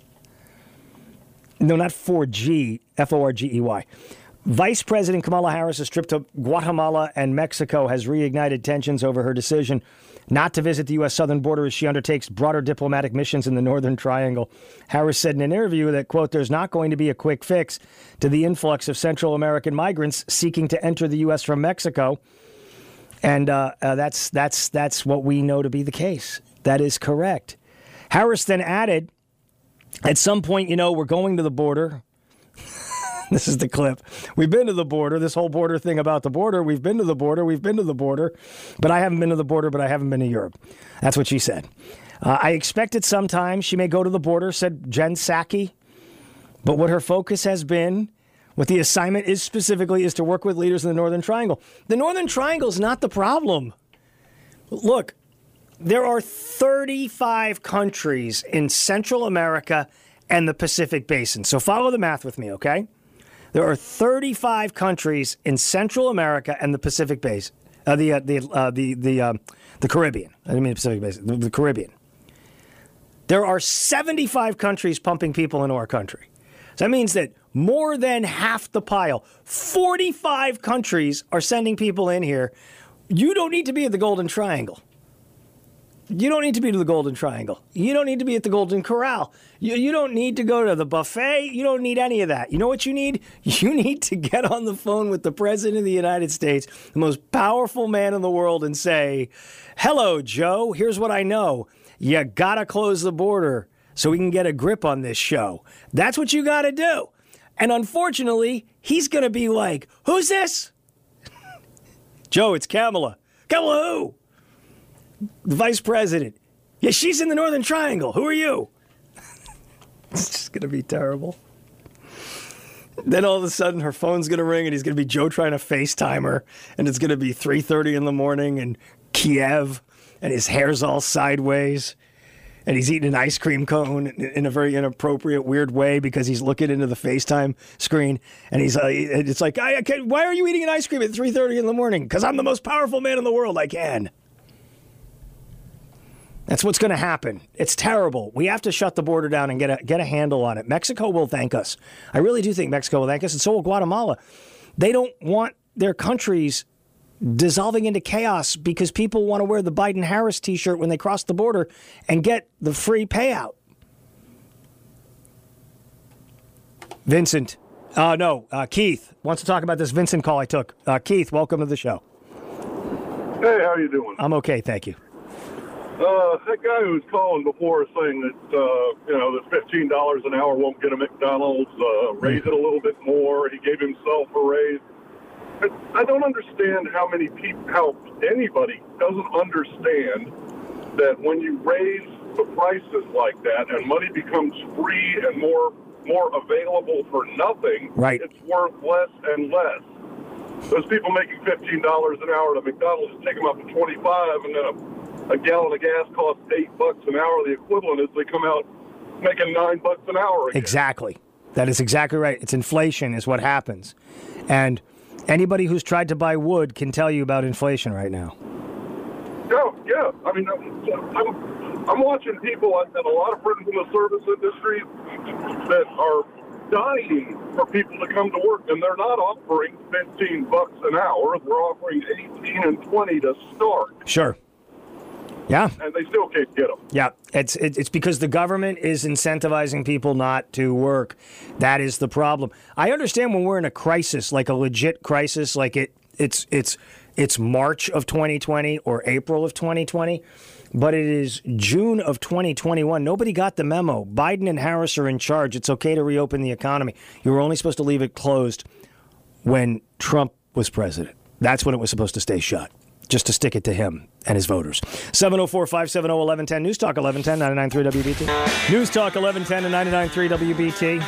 No, not four G, F O R G E Y. Vice President Kamala Harris's trip to Guatemala and Mexico has reignited tensions over her decision not to visit the U S southern border as she undertakes broader diplomatic missions in the Northern Triangle. Harris said in an interview that, quote, there's not going to be a quick fix to the influx of Central American migrants seeking to enter the U S from Mexico. And uh, uh, that's that's that's what we know to be the case. That is correct. Harris then added At some point, you know, we're going to the border. This is the clip. We've been to the border. This whole border thing about the border. We've been to the border. We've been to the border. But I haven't been to the border, but I haven't been to Europe. That's what she said. Uh, I expect it sometime. She may go to the border, said Jen Psaki. But what her focus has been, what the assignment is specifically, is to work with leaders in the Northern Triangle. The Northern Triangle is not the problem. Look, there are thirty-five countries in Central America and the Pacific Basin. So follow the math with me, okay? There are thirty-five countries in Central America and the Pacific Basin, uh, the uh, the uh, the the um, the Caribbean. I didn't mean the Pacific Basin, the, the Caribbean. There are seventy-five countries pumping people into our country. So that means that more than half the pile, forty-five countries, are sending people in here. You don't need to be at the Golden Triangle. You don't need to be to the Golden Triangle. You don't need to be at the Golden Corral. You, you don't need to go to the buffet. You don't need any of that. You know what you need? You need to get on the phone with the President of the United States, the most powerful man in the world, and say, hello, Joe, here's what I know. You got to close the border so we can get a grip on this show. That's what you got to do. And unfortunately, he's going to be like, who's this? Joe, it's Kamala. Kamala who? The vice president. Yeah, she's in the Northern Triangle. Who are you? It's just going to be terrible. Then all of a sudden her phone's going to ring and he's going to be Joe trying to FaceTime her. And it's going to be three thirty in the morning in Kiev. And his hair's all sideways. And he's eating an ice cream cone in a very inappropriate, weird way because he's looking into the FaceTime screen. And he's uh, it's like, I, I can't, why are you eating an ice cream at three thirty in the morning? Because I'm the most powerful man in the world. I can. That's what's going to happen. It's terrible. We have to shut the border down and get a get a handle on it. Mexico will thank us. I really do think Mexico will thank us, and so will Guatemala. They don't want their countries dissolving into chaos because people want to wear the Biden-Harris T-shirt when they cross the border and get the free payout. Vincent. Uh, no, uh, Keith wants to talk about this Vincent call I took. Uh, Keith, welcome to the show. Hey, how you doing? I'm okay, thank you. Uh, that guy who was calling before saying that, uh, you know, that fifteen dollars an hour won't get a McDonald's, uh, raise it a little bit more. He gave himself a raise. I, I don't understand how many people, how anybody doesn't understand that when you raise the prices like that and money becomes free and more more available for nothing, right. It's worth less and less. Those people making fifteen dollars an hour at a McDonald's take them up to twenty-five, and then a A gallon of gas costs eight bucks an hour. The equivalent is they come out making nine bucks an hour again. Exactly. That is exactly right. It's inflation is what happens. And anybody who's tried to buy wood can tell you about inflation right now. Yeah, yeah. I mean, I'm, I'm watching people, I've got a lot of friends in the service industry that are dying for people to come to work, and they're not offering fifteen bucks an hour. They're offering eighteen and twenty to start. Sure. Yeah. And they still can't get them. Yeah. It's it's because the government is incentivizing people not to work. That is the problem. I understand when we're in a crisis, like a legit crisis, like it it's it's it's March of twenty twenty or April of twenty twenty, but it is June of twenty twenty-one. Nobody got the memo. Biden and Harris are in charge. It's okay to reopen the economy. You were only supposed to leave it closed when Trump was president. That's when it was supposed to stay shut. Just to stick it to him and his voters. seven oh four, five seven oh, eleven ten. News Talk eleven ten, ninety-nine point three W B T. News Talk eleven ten and ninety-nine point three W B T.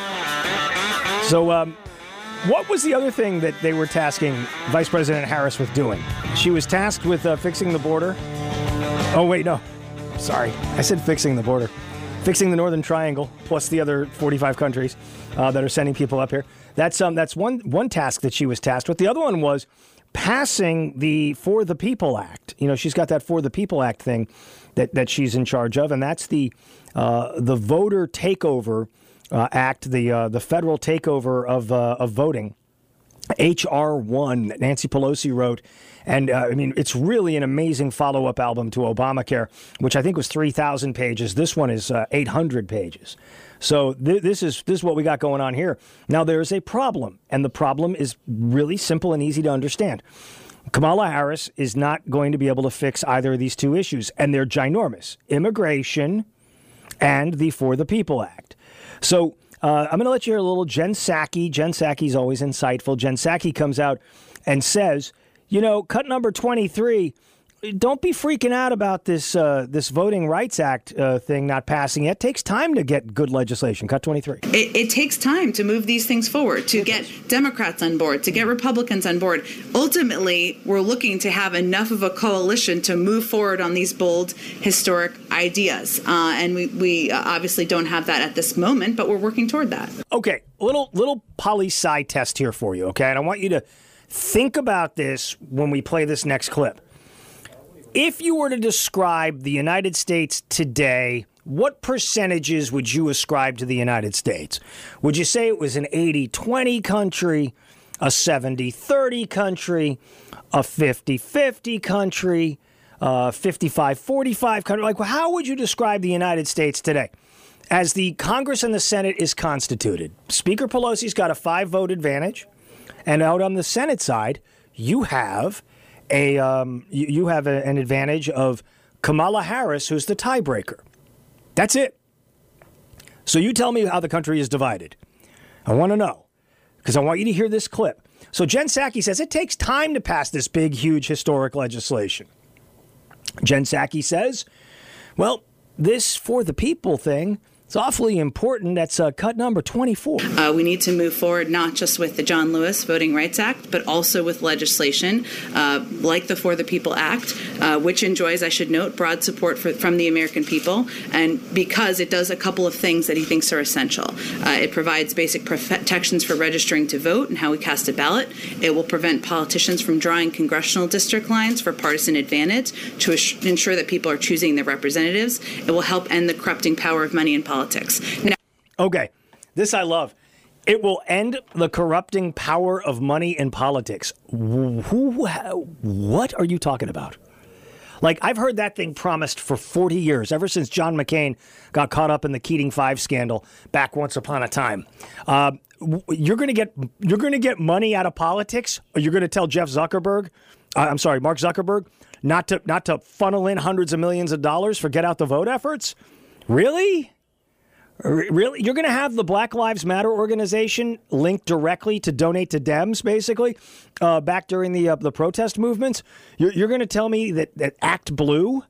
So um, what was the other thing that they were tasking Vice President Harris with doing? She was tasked with uh, fixing the border. Oh, wait, no. Sorry. I said fixing the border. Fixing the Northern Triangle, plus the other forty-five countries uh, that are sending people up here. That's um, that's one one task that she was tasked with. The other one was passing the For the People Act. You know, she's got that For the People Act thing that, that she's in charge of, and that's the uh, the Voter Takeover uh, Act, the uh, the federal takeover of uh, of voting. H R one that Nancy Pelosi wrote. And, uh, I mean, it's really an amazing follow-up album to Obamacare, which I think was three thousand pages. This one is uh, eight hundred pages. So th- this is this is what we got going on here. Now, there is a problem, and the problem is really simple and easy to understand. Kamala Harris is not going to be able to fix either of these two issues, and they're ginormous. Immigration and the For the People Act. So uh, I'm going to let you hear a little Jen Psaki. Jen Psaki's always insightful. Jen Psaki comes out and says, you know, cut number twenty-three, don't be freaking out about this uh, this Voting Rights Act uh, thing not passing yet. It takes time to get good legislation. Cut twenty-three. It, it takes time to move these things forward, to get Democrats on board, to get Republicans on board. Ultimately, we're looking to have enough of a coalition to move forward on these bold, historic ideas. Uh, and we, we obviously don't have that at this moment, but we're working toward that. Okay, little little poli-sci test here for you, okay? And I want you to think about this when we play this next clip. If you were to describe the United States today, what percentages would you ascribe to the United States? Would you say it was an eighty twenty country, a seventy thirty country, a fifty fifty country, a fifty-five forty-five country? Like, how would you describe the United States today? As the Congress and the Senate is constituted, Speaker Pelosi's got a five-vote advantage, and out on the Senate side, you have a um, you, you have a, an advantage of Kamala Harris, who's the tiebreaker. That's it. So you tell me how the country is divided. I want to know, because I want you to hear this clip. So Jen Psaki says it takes time to pass this big, huge, historic legislation. Jen Psaki says, well, this For the People thing, it's awfully important. That's uh, cut number twenty-four. Uh, we need to move forward not just with the John Lewis Voting Rights Act, but also with legislation uh, like the For the People Act, uh, which enjoys, I should note, broad support for, from the American people, and because it does a couple of things that he thinks are essential. Uh, it provides basic protections for registering to vote and how we cast a ballot. It will prevent politicians from drawing congressional district lines for partisan advantage to ensure that people are choosing their representatives. It will help end the corrupting power of money in politics. Now, okay, this I love. It will end the corrupting power of money in politics. Who, what are you talking about? Like, I've heard that thing promised for forty years, ever since John McCain got caught up in the Keating Five scandal back once upon a time. Uh, you're going to get you're going to get money out of politics, or you're going to tell Jeff Zuckerberg, uh, I'm sorry, Mark Zuckerberg, not to not to funnel in hundreds of millions of dollars for get out the vote efforts? Really? Really? You're going to have the Black Lives Matter organization linked directly to donate to Dems, basically, uh, back during the uh, the protest movements? You're, you're going to tell me that, that Act Blue,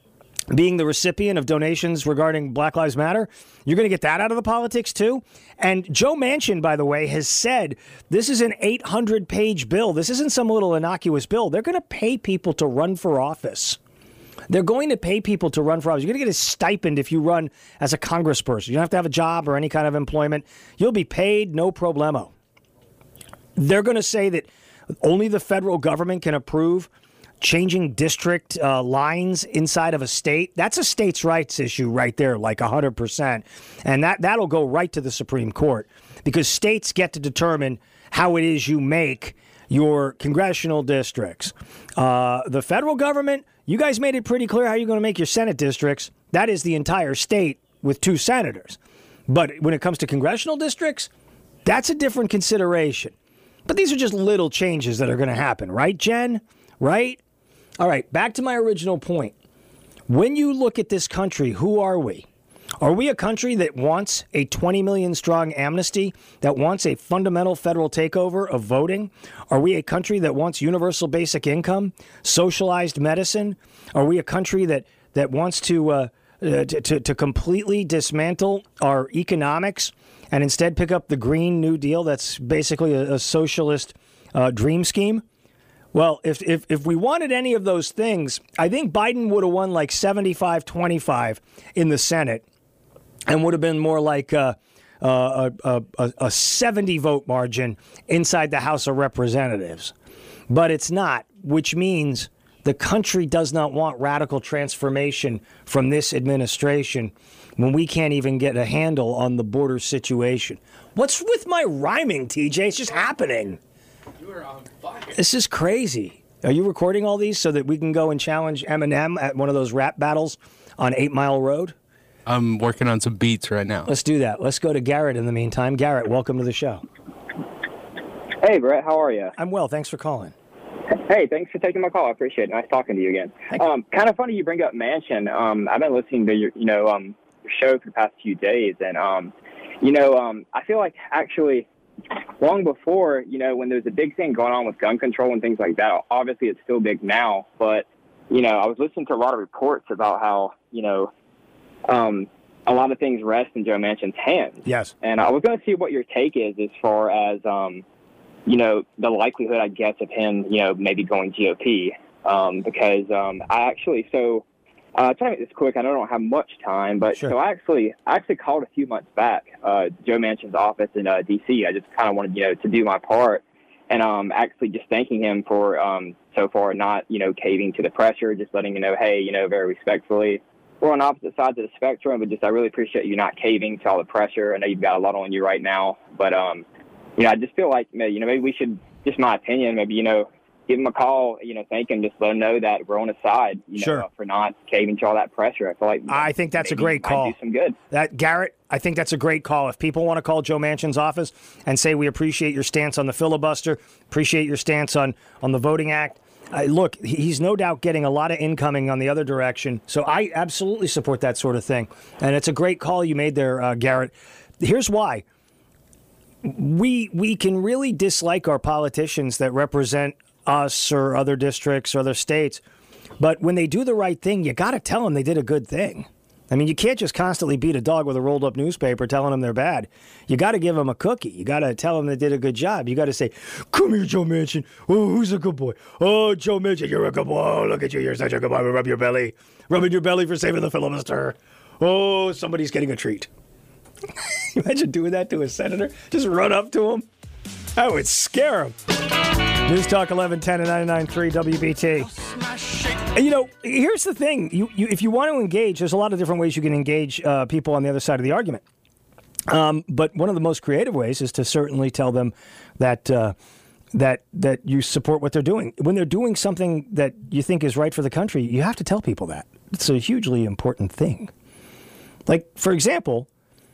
being the recipient of donations regarding Black Lives Matter, you're going to get that out of the politics, too? And Joe Manchin, by the way, has said this is an eight hundred page bill. This isn't some little innocuous bill. They're going to pay people to run for office. They're going to pay people to run for office. You're going to get a stipend if you run as a congressperson. You don't have to have a job or any kind of employment. You'll be paid, no problemo. They're going to say that only the federal government can approve changing district uh, lines inside of a state. That's a states' rights issue right there, like one hundred percent. And that, that'll go right to the Supreme Court, because states get to determine how it is you make your congressional districts. Uh, the federal government, you guys made it pretty clear how you're going to make your Senate districts. That is the entire state with two senators. But when it comes to congressional districts, that's a different consideration. But these are just little changes that are going to happen, right, Jen? Right? All right, back to my original point. When you look at this country, who are we? Are we a country that wants a twenty million strong amnesty, that wants a fundamental federal takeover of voting? Are we a country that wants universal basic income, socialized medicine? Are we a country that, that wants to, uh, uh, to, to completely dismantle our economics and instead pick up the Green New Deal that's basically a, a socialist uh, dream scheme? Well, if, if if we wanted any of those things, I think Biden would have won like seventy-five twenty-five in the Senate, and would have been more like a, a, a, a seventy vote margin inside the House of Representatives. But it's not, which means the country does not want radical transformation from this administration when we can't even get a handle on the border situation. What's with my rhyming, T J? It's just happening. You are on fire. This is crazy. Are you recording all these so that we can go and challenge Eminem at one of those rap battles on Eight Mile Road? I'm working on some beats right now. Let's do that. Let's go to Garrett in the meantime. Garrett, welcome to the show. Hey, Brett. How are you? I'm well. Thanks for calling. Hey, thanks for taking my call. I appreciate it. Nice talking to you again. Um, kind of funny you bring up Manchin. Um, I've been listening to your, you know, um, your show for the past few days, and um, you know, um, I feel like actually long before, you know, when there was a big thing going on with gun control and things like that, obviously it's still big now, but, you know, I was listening to a lot of reports about how, you know, um, a lot of things rest in Joe Manchin's hands. Yes. And I was going to see what your take is as far as, um, you know, the likelihood, I guess, of him, you know, maybe going G O P. Um, because um, I actually, so, uh, trying to make this quick, I know I don't have much time, but Sure. so I actually, I actually called a few months back, uh, Joe Manchin's office in uh, D C. I just kind of wanted, you know, to do my part, and um, actually just thanking him for um, so far not, you know, caving to the pressure, just letting you know, hey, you know, very respectfully, we're on opposite sides of the spectrum, but just I really appreciate you not caving to all the pressure. I know you've got a lot on you right now, but um, you know, I just feel like, you know, maybe we should, just my opinion, maybe, you know, give him a call, you know, thank him, just let him know that we're on his side, you Sure. know, for not caving to all that pressure. I feel like I think that's a maybe great might call. do some good. That Garrett, I think that's a great call. If people want to call Joe Manchin's office and say we appreciate your stance on the filibuster, appreciate your stance on on the Voting Act. Uh, look, he's no doubt getting a lot of incoming on the other direction. So I absolutely support that sort of thing. And it's a great call you made there, uh, Garrett. Here's why. We we can really dislike our politicians that represent us or other districts or other states. But when they do the right thing, you got to tell them they did a good thing. I mean, you can't just constantly beat a dog with a rolled up newspaper telling them they're bad. You got to give them a cookie. You got to tell them they did a good job. You got to say, come here, Joe Manchin. Oh, who's a good boy? Oh, Joe Manchin, you're a good boy. Oh, look at you. You're such a good boy. Rub your belly. Rubbing your belly for saving the filibuster. Oh, somebody's getting a treat. Imagine doing that to a senator. Just run up to him. That would scare him. News Talk eleven ten and ninety-nine point three W B T. And, you know, here's the thing. You, you, if you want to engage, there's a lot of different ways you can engage uh, people on the other side of the argument. Um, but one of the most creative ways is to certainly tell them that uh, that that you support what they're doing. When they're doing something that you think is right for the country, you have to tell people that. It's a hugely important thing. Like, for example,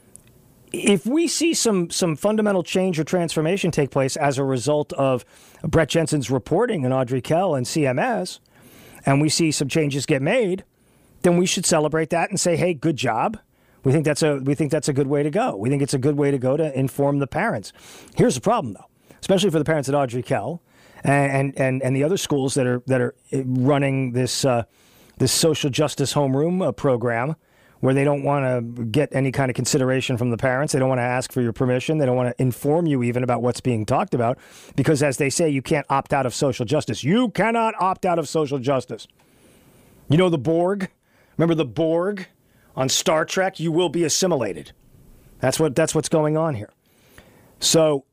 if we see some some fundamental change or transformation take place as a result of Brett Jensen's reporting and Audrey Kell and C M S, and we see some changes get made, then we should celebrate that and say, "Hey, good job. We think that's a we think that's a good way to go. We think it's a good way to go to inform the parents." Here's the problem, though, especially for the parents at Audrey Kell and and and the other schools that are that are running this uh, this social justice homeroom uh, program, where they don't want to get any kind of consideration from the parents. They don't want to ask for your permission. They don't want to inform you even about what's being talked about. Because as they say, you can't opt out of social justice. You cannot opt out of social justice. You know the Borg? Remember the Borg on Star Trek? You will be assimilated. That's what that's what's going on here. So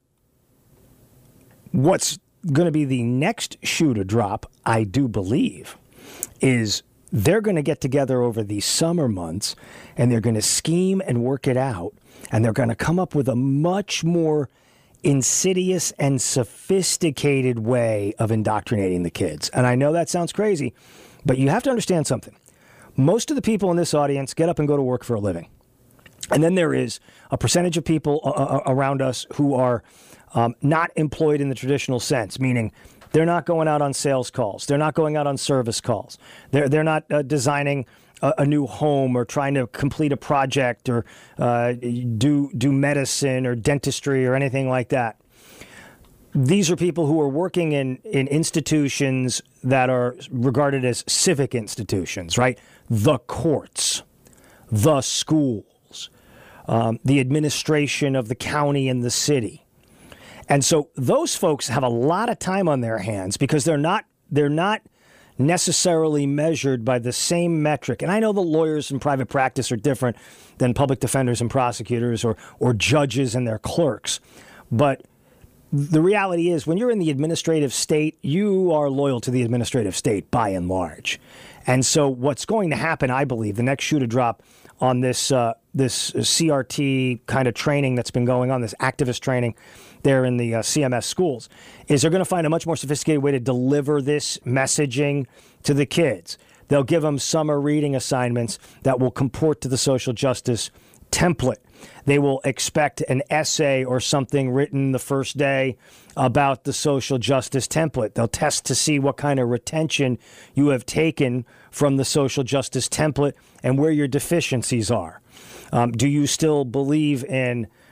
what's going to be the next shoe to drop, I do believe, is they're going to get together over these summer months, and they're going to scheme and work it out, and they're going to come up with a much more insidious and sophisticated way of indoctrinating the kids. And I know that sounds crazy, but you have to understand something. Most of the people in this audience get up and go to work for a living. And then there is a percentage of people uh, around us who are um, not employed in the traditional sense, meaning they're not going out on sales calls. They're not going out on service calls. They're they're not uh, designing a, a new home or trying to complete a project or uh, do do medicine or dentistry or anything like that. These are people who are working in, in institutions that are regarded as civic institutions, right? The courts, the schools, um, the administration of the county and the city. And so those folks have a lot of time on their hands because they're not they're not necessarily measured by the same metric. And I know the lawyers in private practice are different than public defenders and prosecutors or or judges and their clerks. But the reality is when you're in the administrative state, you are loyal to the administrative state by and large. And so what's going to happen, I believe, the next shoe to drop on this uh, this C R T kind of training that's been going on, this activist training there in the uh, C M S schools, is they're going to find a much more sophisticated way to deliver this messaging to the kids. They'll give them summer reading assignments that will comport to the social justice template. They will expect an essay or something written the first day about the social justice template. They'll test to see what kind of retention you have taken from the social justice template and where your deficiencies are. Um, do you still believe in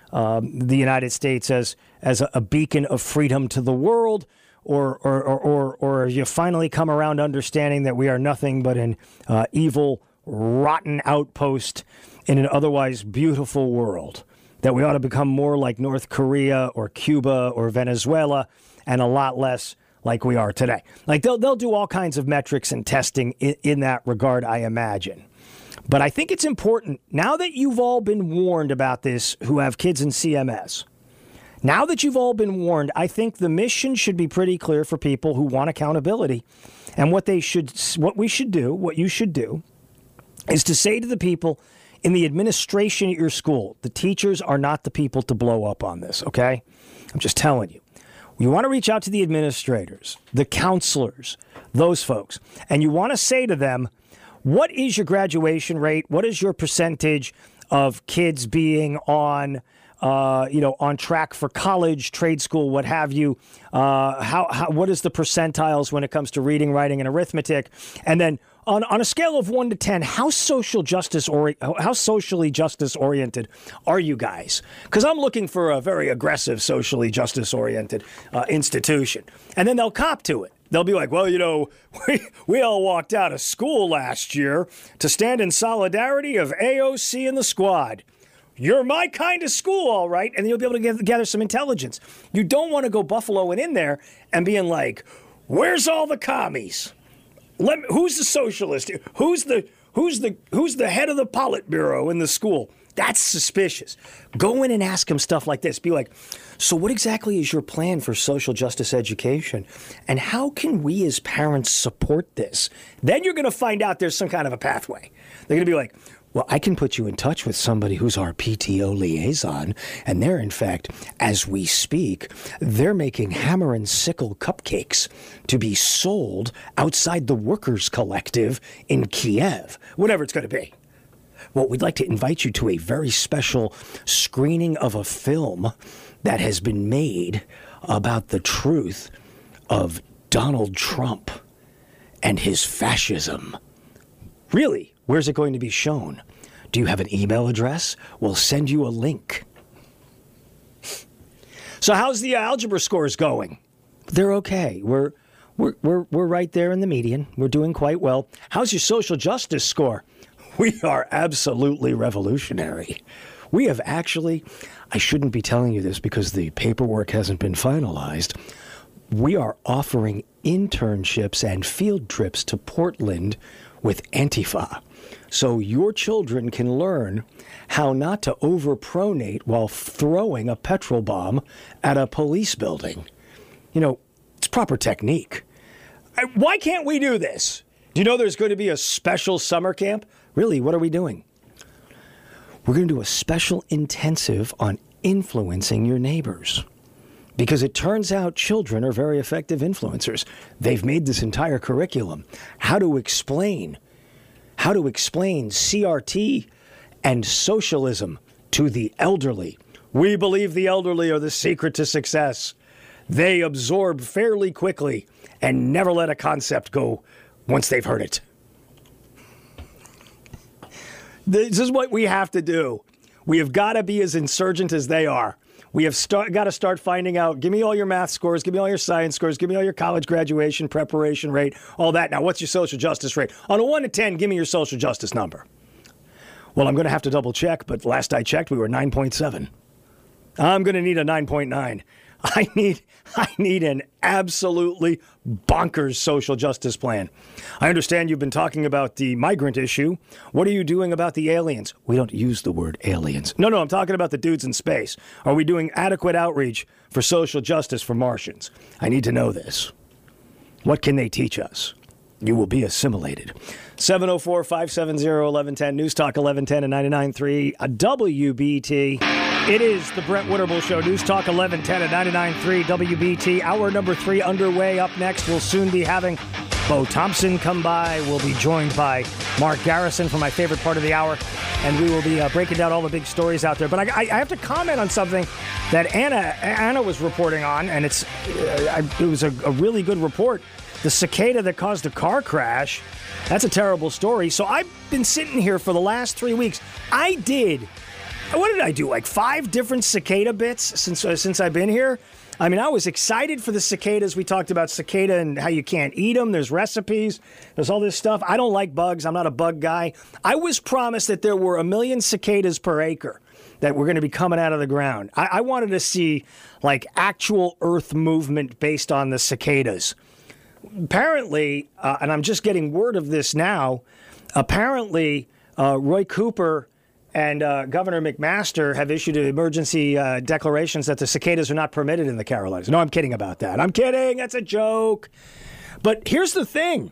um, the United States as as a, a beacon of freedom to the world, or or, or or or you finally come around understanding that we are nothing but an uh, evil, rotten outpost in an otherwise beautiful world, that we ought to become more like North Korea or Cuba or Venezuela and a lot less like we are today. Like they'll they'll do all kinds of metrics and testing in, in that regard, I imagine. But I think it's important, now that you've all been warned about this, who have kids in C M S, now that you've all been warned, I think the mission should be pretty clear for people who want accountability. And what they should, what we should do, what you should do, is to say to the people in the administration at your school, the teachers are not the people to blow up on this, okay? I'm just telling you. You want to reach out to the administrators, the counselors, those folks, and you want to say to them, what is your graduation rate? What is your percentage of kids being on, uh, you know, on track for college, trade school, what have you? Uh, how, how what is the percentiles when it comes to reading, writing, and arithmetic? And then on on a scale of one to ten, how social justice or how socially justice oriented are you guys? Because I'm looking for a very aggressive, socially justice oriented uh, institution, and then they'll cop to it. They'll be like, well, you know, we, we all walked out of school last year to stand in solidarity of A O C and the squad. You're my kind of school, all right. And you'll be able to get, gather some intelligence. You don't want to go buffaloing in there and being like, where's all the commies? Let me, who's the socialist? Who's the who's the who's the head of the Politburo in the school? That's suspicious. Go in and ask them stuff like this. Be like, so what exactly is your plan for social justice education? And how can we as parents support this? Then you're going to find out there's some kind of a pathway. They're going to be like, well, I can put you in touch with somebody who's our P T O liaison. And they're, in fact, as we speak, they're making hammer and sickle cupcakes to be sold outside the Workers' Collective in Kiev, whatever it's going to be. Well, we'd like to invite you to a very special screening of a film that has been made about the truth of Donald Trump and his fascism. Really? Where's it going to be shown? Do you have an email address? We'll send you a link. So how's the algebra scores going? They're okay. We're we're we're we're right there in the median. We're doing quite well. How's your social justice score? We are absolutely revolutionary. We have actually, I shouldn't be telling you this because the paperwork hasn't been finalized. We are offering internships and field trips to Portland with Antifa. So your children can learn how not to overpronate while throwing a petrol bomb at a police building. You know, it's proper technique. Why can't we do this? Do you know there's going to be a special summer camp? Really, what are we doing? We're going to do a special intensive on influencing your neighbors. Because it turns out children are very effective influencers. They've made this entire curriculum. How to explain, how to explain C R T and socialism to the elderly. We believe the elderly are the secret to success. They absorb fairly quickly and never let a concept go once they've heard it. This is what we have to do. We have got to be as insurgent as they are. We have start, got to start finding out, give me all your math scores, give me all your science scores, give me all your college graduation preparation rate, all that. Now, what's your social justice rate? On a one to ten, give me your social justice number. Well, I'm going to have to double check, but last I checked, we were nine point seven. I'm going to need a nine point nine. I need I need an absolutely bonkers social justice plan. I understand you've been talking about the migrant issue. What are you doing about the aliens? We don't use the word aliens. No, no, I'm talking about the dudes in space. Are we doing adequate outreach for social justice for Martians? I need to know this. What can they teach us? You will be assimilated. seven oh four, five seven oh, eleven ten, News Talk eleven ten and ninety-nine point three W B T. It is the Brent Winterble Show, News Talk eleven ten and ninety-nine point three W B T. Hour number three underway. Up next, we'll soon be having Bo Thompson come by. We'll be joined by Mark Garrison for my favorite part of the hour, and we will be uh, breaking down all the big stories out there. But I, I have to comment on something that Anna Anna was reporting on, and it's uh, it was a, a really good report. The cicada that caused a car crash. That's a terrible story. So I've been sitting here for the last three weeks. I did what did I do? Like five different cicada bits since uh, since I've been here? I mean, I was excited for the cicadas. We talked about cicada and how you can't eat them. There's recipes. There's all this stuff. I don't like bugs. I'm not a bug guy. I was promised that there were a million cicadas per acre that were going to be coming out of the ground. I, I wanted to see like actual earth movement based on the cicadas. Apparently, uh, and I'm just getting word of this now, apparently uh, Roy Cooper and uh, Governor McMaster have issued emergency uh, declarations that the cicadas are not permitted in the Carolinas. No, I'm kidding about that. I'm kidding. That's a joke. But here's the thing.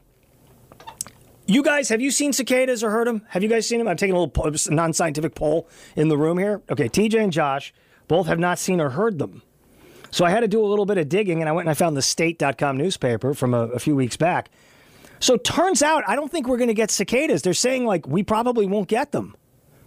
You guys, have you seen cicadas or heard them? Have you guys seen them? I'm taking a little non-scientific poll in the room here. Okay, T J and Josh both have not seen or heard them. So I had to do a little bit of digging, and I went and I found the state dot com newspaper from a, a few weeks back. So turns out, I don't think we're going to get cicadas. They're saying, like, we probably won't get them.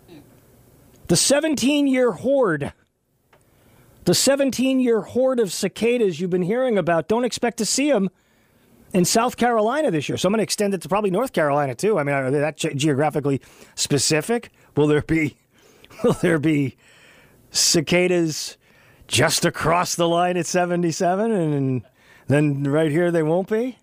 The seventeen-year horde, the seventeen-year horde of cicadas you've been hearing about, don't expect to see them in South Carolina this year. So I'm going to extend it to probably North Carolina, too. I mean, are they that ge- geographically specific? Will there be, will there be cicadas just across the line at seventy-seven, and then right here they won't be?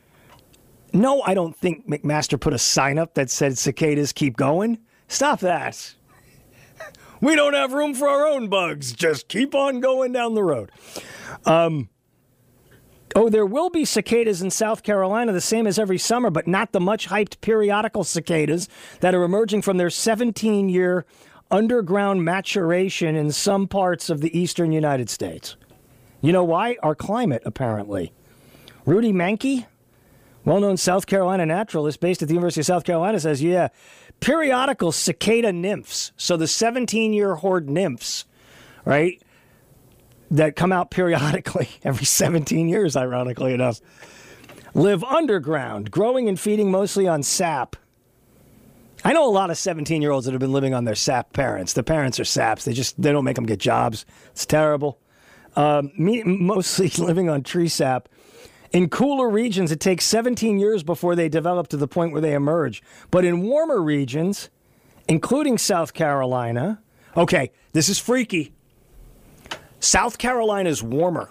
No, I don't think McMaster put a sign up that said cicadas keep going. Stop that. We don't have room for our own bugs. Just keep on going down the road. Um, oh, there will be cicadas in South Carolina, the same as every summer, but not the much-hyped periodical cicadas that are emerging from their seventeen-year underground maturation in some parts of the eastern United States. You know why? Our climate, apparently. Rudy Mankey, well-known South Carolina naturalist based at the University of South Carolina, says, yeah, periodical cicada nymphs, so the seventeen-year horde nymphs, right, that come out periodically every seventeen years, ironically enough, live underground, growing and feeding mostly on sap. I know a lot of seventeen-year-olds that have been living on their sap parents. The parents are saps. They just they don't make them get jobs. It's terrible. Um, me, mostly living on tree sap. In cooler regions, it takes seventeen years before they develop to the point where they emerge. But in warmer regions, including South Carolina, okay, this is freaky. South Carolina is warmer.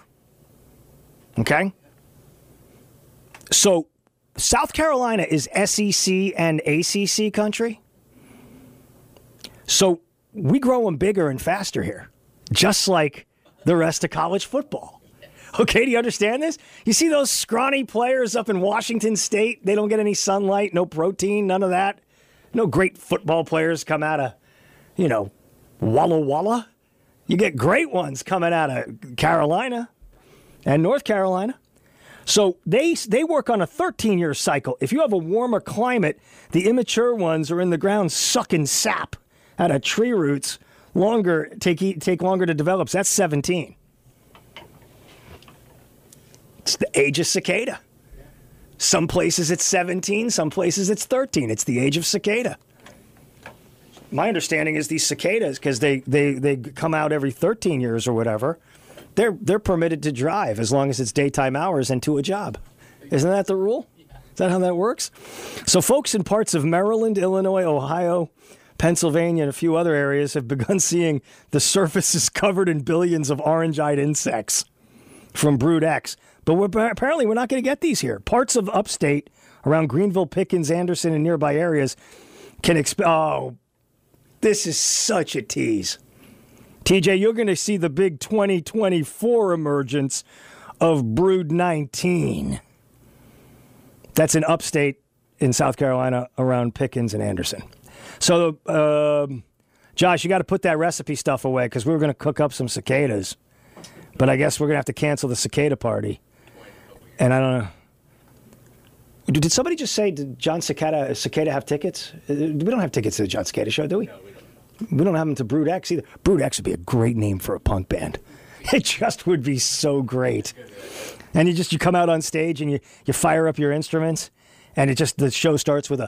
Okay? So South Carolina is S E C and A C C country. So we grow them bigger and faster here, just like the rest of college football. Okay, do you understand this? You see those scrawny players up in Washington State? They don't get any sunlight, no protein, none of that. No great football players come out of, you know, Walla Walla. You get great ones coming out of Carolina and North Carolina. So they they work on a thirteen-year cycle. If you have a warmer climate, the immature ones are in the ground sucking sap out of tree roots. Longer take take longer to develop. So that's seventeen. It's the age of cicada. Some places it's seventeen, some places it's thirteen. It's the age of cicada. My understanding is these cicadas, because they, they, they come out every thirteen years or whatever, they're they're permitted to drive as long as it's daytime hours and to a job. Isn't that the rule? Is that how that works? So folks in parts of Maryland, Illinois, Ohio, Pennsylvania, and a few other areas have begun seeing the surfaces covered in billions of orange-eyed insects from Brood X. But we're, apparently we're not going to get these here. Parts of upstate around Greenville, Pickens, Anderson, and nearby areas can expect... Oh, this is such a tease. T J, you're going to see the big twenty twenty-four emergence of Brood nineteen. That's in upstate in South Carolina around Pickens and Anderson. So, um, Josh, you got to put that recipe stuff away because we were going to cook up some cicadas. But I guess we're going to have to cancel the cicada party. And I don't know. Did somebody just say, did John Cicada, Cicada have tickets? We don't have tickets to the John Cicada show, do we? No, we don't. We don't have them to Brood X either. Brood X would be a great name for a punk band. It just would be so great. And you just, you come out on stage and you, you fire up your instruments and it just, the show starts with a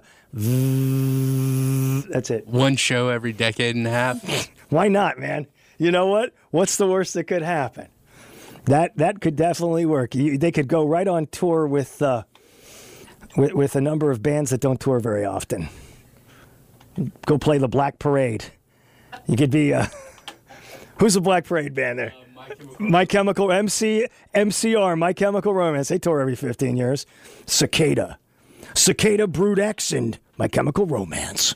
that's it. One show every decade and a half. Why not, man? You know what? What's the worst that could happen? That that could definitely work. You, they could go right on tour with, uh, with with a number of bands that don't tour very often. Go play the Black Parade You could be, uh, who's the Black Parade band there? My Chemical, M C, M C R, My Chemical Romance. They tour every fifteen years. Cicada. Cicada Brood X and My Chemical Romance.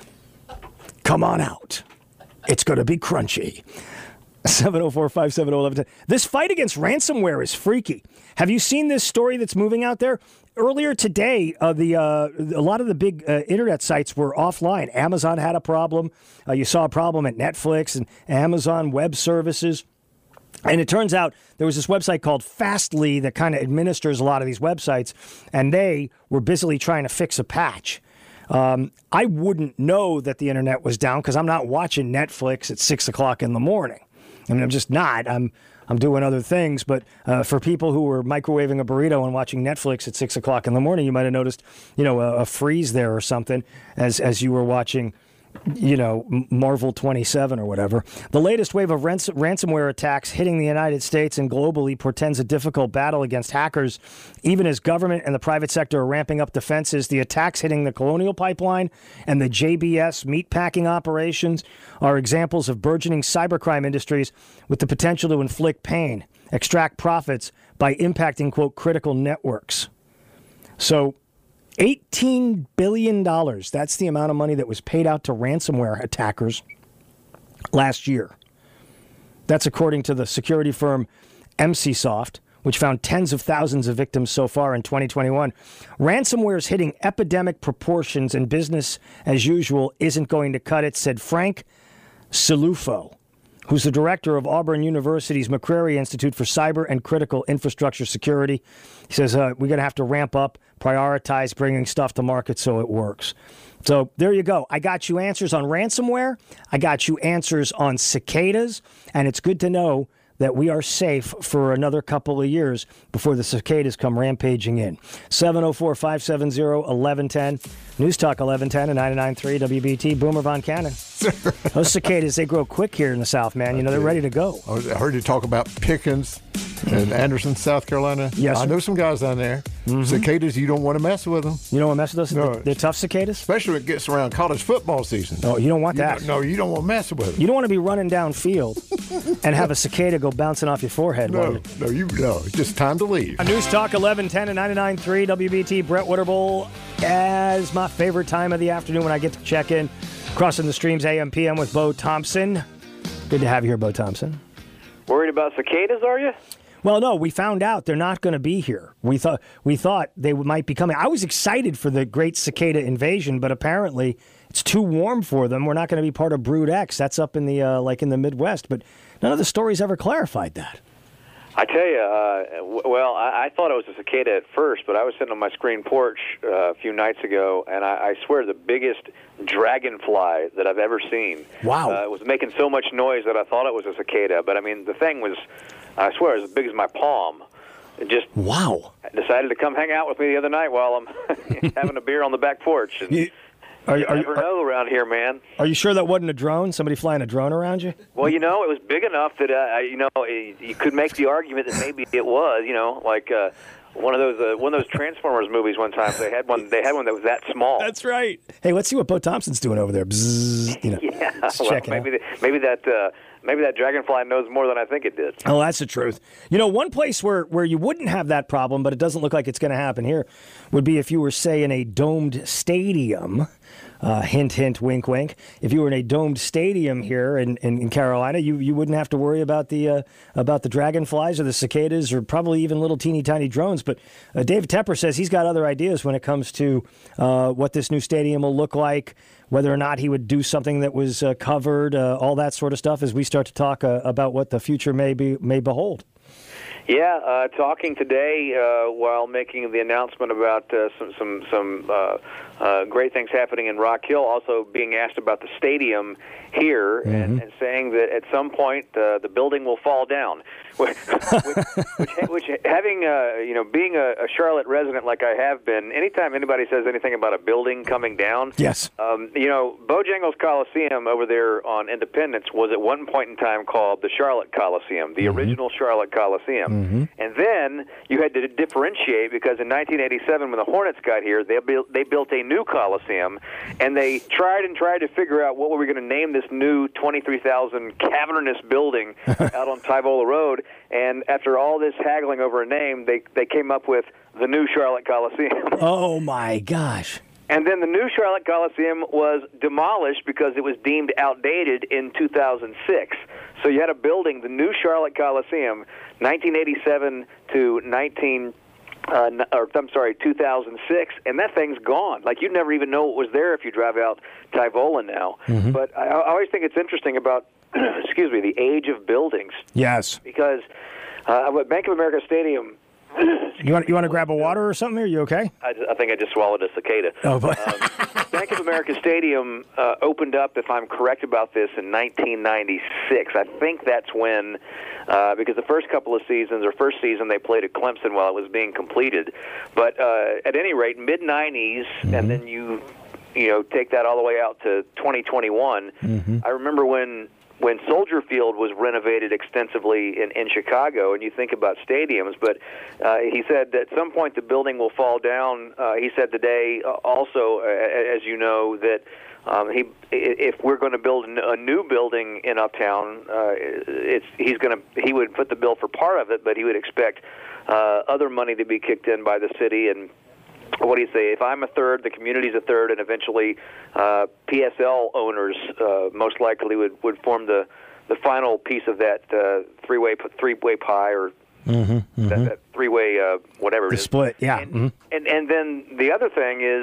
Come on out. It's going to be crunchy. seven oh four, five seven oh, one one one oh. This fight against ransomware is freaky. Have you seen this story that's moving out there? Earlier today, uh, the uh, a lot of the big uh, internet sites were offline. Amazon had a problem. Uh, you saw a problem at Netflix and Amazon Web Services. And it turns out there was this website called Fastly that kind of administers a lot of these websites, and they were busily trying to fix a patch. Um, I wouldn't know that the internet was down because I'm not watching Netflix at six o'clock in the morning. I mean, I'm just not. I'm I'm doing other things. But uh, for people who were microwaving a burrito and watching Netflix at six o'clock in the morning, you might have noticed, you know, a, a freeze there or something as as you were watching, you know, Marvel twenty-seven or whatever. The latest wave of rans- ransomware attacks hitting the United States and globally portends a difficult battle against hackers. Even as government and the private sector are ramping up defenses, the attacks hitting the Colonial Pipeline and the J B S meatpacking operations are examples of burgeoning cybercrime industries with the potential to inflict pain, extract profits by impacting, quote, critical networks. So eighteen billion dollars. That's the amount of money that was paid out to ransomware attackers last year. That's according to the security firm Emsisoft, which found tens of thousands of victims so far in twenty twenty-one. Ransomware is hitting epidemic proportions, and business as usual isn't going to cut it, said Frank Silufo, who's the director of Auburn University's McCrary Institute for Cyber and Critical Infrastructure Security. He says, uh, we're going to have to ramp up, prioritize bringing stuff to market so it works. So there you go. I got you answers on ransomware. I got you answers on cicadas. And it's good to know that we are safe for another couple of years before the cicadas come rampaging in. seven oh four, five seven oh, one one one oh. News Talk eleven ten and ninety-nine point three W B T. Boomer Von Cannon. Those cicadas, they grow quick here in the South, man. You know, they're ready to go. I heard you talk about Pickens and Anderson, South Carolina. Yes, I sir. know some guys down there. Mm-hmm. Cicadas, you don't want to mess with them. You don't want to mess with those? No. They're, they're tough cicadas? Especially when it gets around college football season. No, you don't want you that. Don't, no, you don't want to mess with them. You don't want to be running downfield and have a cicada go bouncing off your forehead. No, you? no, you no. It's just time to leave. News Talk eleven ten and ninety-nine point three W B T. Brett Winterble as my favorite time of the afternoon when I get to check in. Crossing the streams A M P M with Bo Thompson. Good to have you here, Bo Thompson. Worried about cicadas, are you? Well, no, we found out they're not going to be here. We thought we thought they might be coming. I was excited for the great cicada invasion, but apparently it's too warm for them. We're not going to be part of Brood X. That's up in the uh, like in the Midwest, but none of the stories ever clarified that. I tell you, uh, w- well, I-, I thought it was a cicada at first, but I was sitting on my screen porch uh, a few nights ago, and I, I swear the biggest dragonfly that I've ever seen. Wow. Uh, it was making so much noise that I thought it was a cicada, but I mean, the thing was, I swear, it was as big as my palm. It just wow. decided to come hang out with me the other night while I'm having a beer on the back porch. And you, are, you are, never are, know around here, man. Are you sure that wasn't a drone? Somebody flying a drone around you? Well, you know, it was big enough that, uh, you know, you could make the argument that maybe it was, you know, like uh, one of those uh, one of those Transformers movies one time. They had one They had one that was that small. That's right. Hey, let's see what Bo Thompson's doing over there. Bzzz, you know, yeah, just well, checking maybe, out. the, maybe that... Uh, Maybe that dragonfly knows more than I think it did. Oh, that's the truth. You know, one place where, where you wouldn't have that problem, but it doesn't look like it's going to happen here, would be if you were, say, in a domed stadium. Uh, hint, hint, wink, wink. If you were in a domed stadium here in, in, in Carolina, you, you wouldn't have to worry about the uh, about the dragonflies or the cicadas or probably even little teeny tiny drones. But uh, David Tepper says he's got other ideas when it comes to uh, what this new stadium will look like, whether or not he would do something that was uh, covered, uh, all that sort of stuff as we start to talk uh, about what the future may be may behold. Yeah, uh, talking today uh, while making the announcement about uh, some some some uh, uh, great things happening in Rock Hill. Also being asked about the stadium here, mm-hmm. and, and saying that at some point uh, the building will fall down. which, which, which having uh, you know being a, a Charlotte resident like I have been, anytime anybody says anything about a building coming down, yes, um, you know Bojangles Coliseum over there on Independence was at one point in time called the Charlotte Coliseum, the mm-hmm. original Charlotte Coliseum. Mm-hmm. And then you had to differentiate because in nineteen eighty-seven, when the Hornets got here, they built they built a new Coliseum, and they tried and tried to figure out what were we going to name this new twenty-three thousand cavernous building out on Tyvola Road. And after all this haggling over a name, they they came up with the new Charlotte Coliseum. Oh my gosh. And then the new Charlotte Coliseum was demolished because it was deemed outdated in two thousand six. So you had a building, the new Charlotte Coliseum, nineteen eighty-seven to nineteen, uh, or I'm sorry, two thousand six, and that thing's gone. Like you'd never even know it was there if you drive out Tyvola now. Mm-hmm. But I, I always think it's interesting about, excuse me, the age of buildings. Yes. Because uh, at Bank of America Stadium. You want you want to grab a water or something? Are you okay? I, I think I just swallowed a cicada. Oh, but um, Bank of America Stadium uh, opened up, if I'm correct about this, in nineteen ninety-six. I think that's when, uh, because the first couple of seasons, or first season, they played at Clemson while it was being completed. But uh, at any rate, mid nineties, mm-hmm. and then you, you know, take that all the way out to twenty twenty-one. Mm-hmm. I remember when. when Soldier Field was renovated extensively in, in Chicago, and you think about stadiums, but uh, he said at some point the building will fall down. Uh, he said today uh, also, uh, as you know, that um, he if we're going to build a new building in Uptown, uh, it's he's going to he would put the bill for part of it, but he would expect uh, other money to be kicked in by the city. And what do you say? If I'm a third, the community's a third, and eventually uh, P S L owners uh, most likely would, would form the, the final piece of that uh, three-way three-way pie or mm-hmm, mm-hmm. that, that three-way uh, whatever the it is. Split, yeah. And, mm-hmm. and and then the other thing is,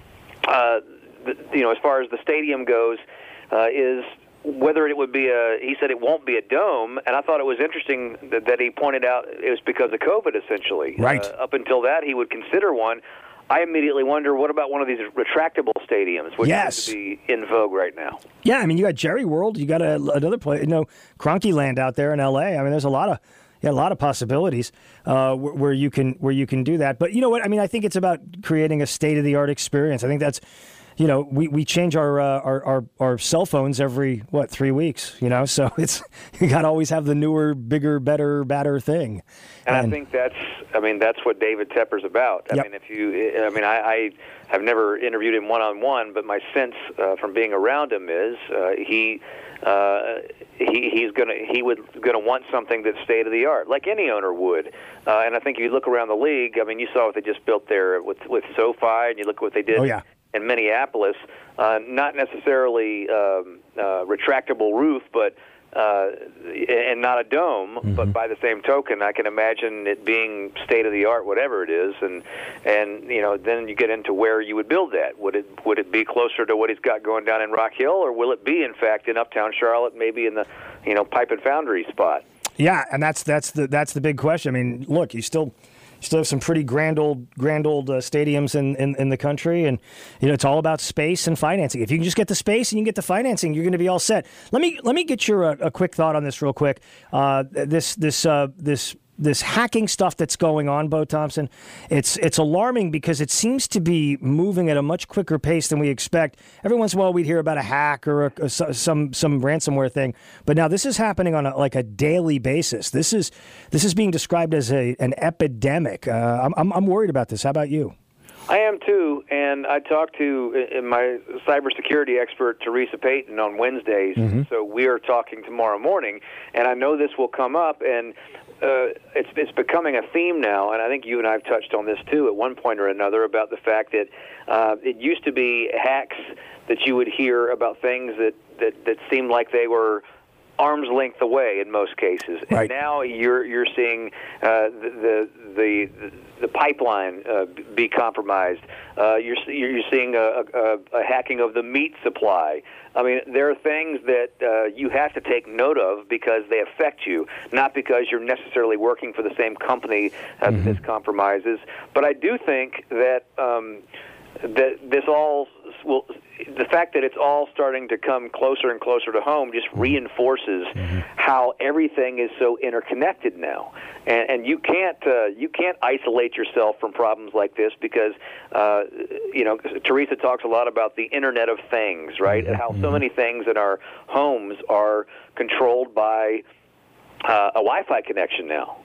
uh, the, you know, as far as the stadium goes, uh, is whether it would be a, he said it won't be a dome, and I thought it was interesting that, that he pointed out it was because of COVID, essentially. Right. Uh, up until that, he would consider one. I immediately wonder, what about one of these retractable stadiums, which yes. seems to be in vogue right now? Yeah, I mean, you got Jerry World, you got a, another place, you know, Kroenke Land out there in L A. I mean, there's a lot of yeah, a lot of possibilities uh, where, where you can where you can do that. But you know what? I mean, I think it's about creating a state of the art experience. I think that's. You know, we, we change our, uh, our our our cell phones every, what, three weeks, you know? So it's you got to always have the newer, bigger, better, badder thing. And, and I think that's, I mean, that's what David Tepper's about. I yep. mean, if you, I mean, I, I have never interviewed him one-on-one, but my sense uh, from being around him is uh, he, uh, he he's gonna he would gonna want something that's state of the art, like any owner would. Uh, and I think if you look around the league, I mean, you saw what they just built there with with SoFi, and you look at what they did. Oh, yeah. In Minneapolis, uh, not necessarily um, uh, retractable roof, but uh, and not a dome. Mm-hmm. But by the same token, I can imagine it being state of the art, whatever it is, and and you know, then you get into where you would build that. Would it would it be closer to what he's got going down in Rock Hill, or will it be in fact in Uptown Charlotte, maybe in the you know Pipe and Foundry spot? Yeah, and that's that's the that's the big question. I mean, look, you still. Still have some pretty grand old, grand old uh, stadiums in, in, in the country, and you know it's all about space and financing. If you can just get the space and you can get the financing, you're going to be all set. Let me let me get your uh, a quick thought on this real quick. Uh, this this uh, this. This hacking stuff that's going on, Bo Thompson, it's it's alarming because it seems to be moving at a much quicker pace than we expect. Every once in a while, we'd hear about a hack or a, a, some some ransomware thing, but now this is happening on a, like a daily basis. This is this is being described as a an epidemic. Uh, I'm, I'm I'm worried about this. How about you? I am too, and I talked to uh, my cybersecurity expert, Teresa Payton, on Wednesdays, mm-hmm. so we are talking tomorrow morning, and I know this will come up, and uh, it's, it's becoming a theme now, and I think you and I have touched on this too at one point or another about the fact that uh, it used to be hacks that you would hear about things that, that, that seemed like they were arm's length away in most cases, and right. now you're you're seeing uh, the, the the the pipeline uh, be compromised. Uh, you're you're seeing a, a, a hacking of the meat supply. I mean, there are things that uh, you have to take note of because they affect you, not because you're necessarily working for the same company uh, mm-hmm. that this compromises. But I do think that um, that this all will. The fact that it's all starting to come closer and closer to home just reinforces mm-hmm. how everything is so interconnected now, and, and you can't uh, you can't isolate yourself from problems like this because uh, you know Teresa talks a lot about the Internet of Things, right? Mm-hmm. And how so many things in our homes are controlled by uh, a Wi-Fi connection now.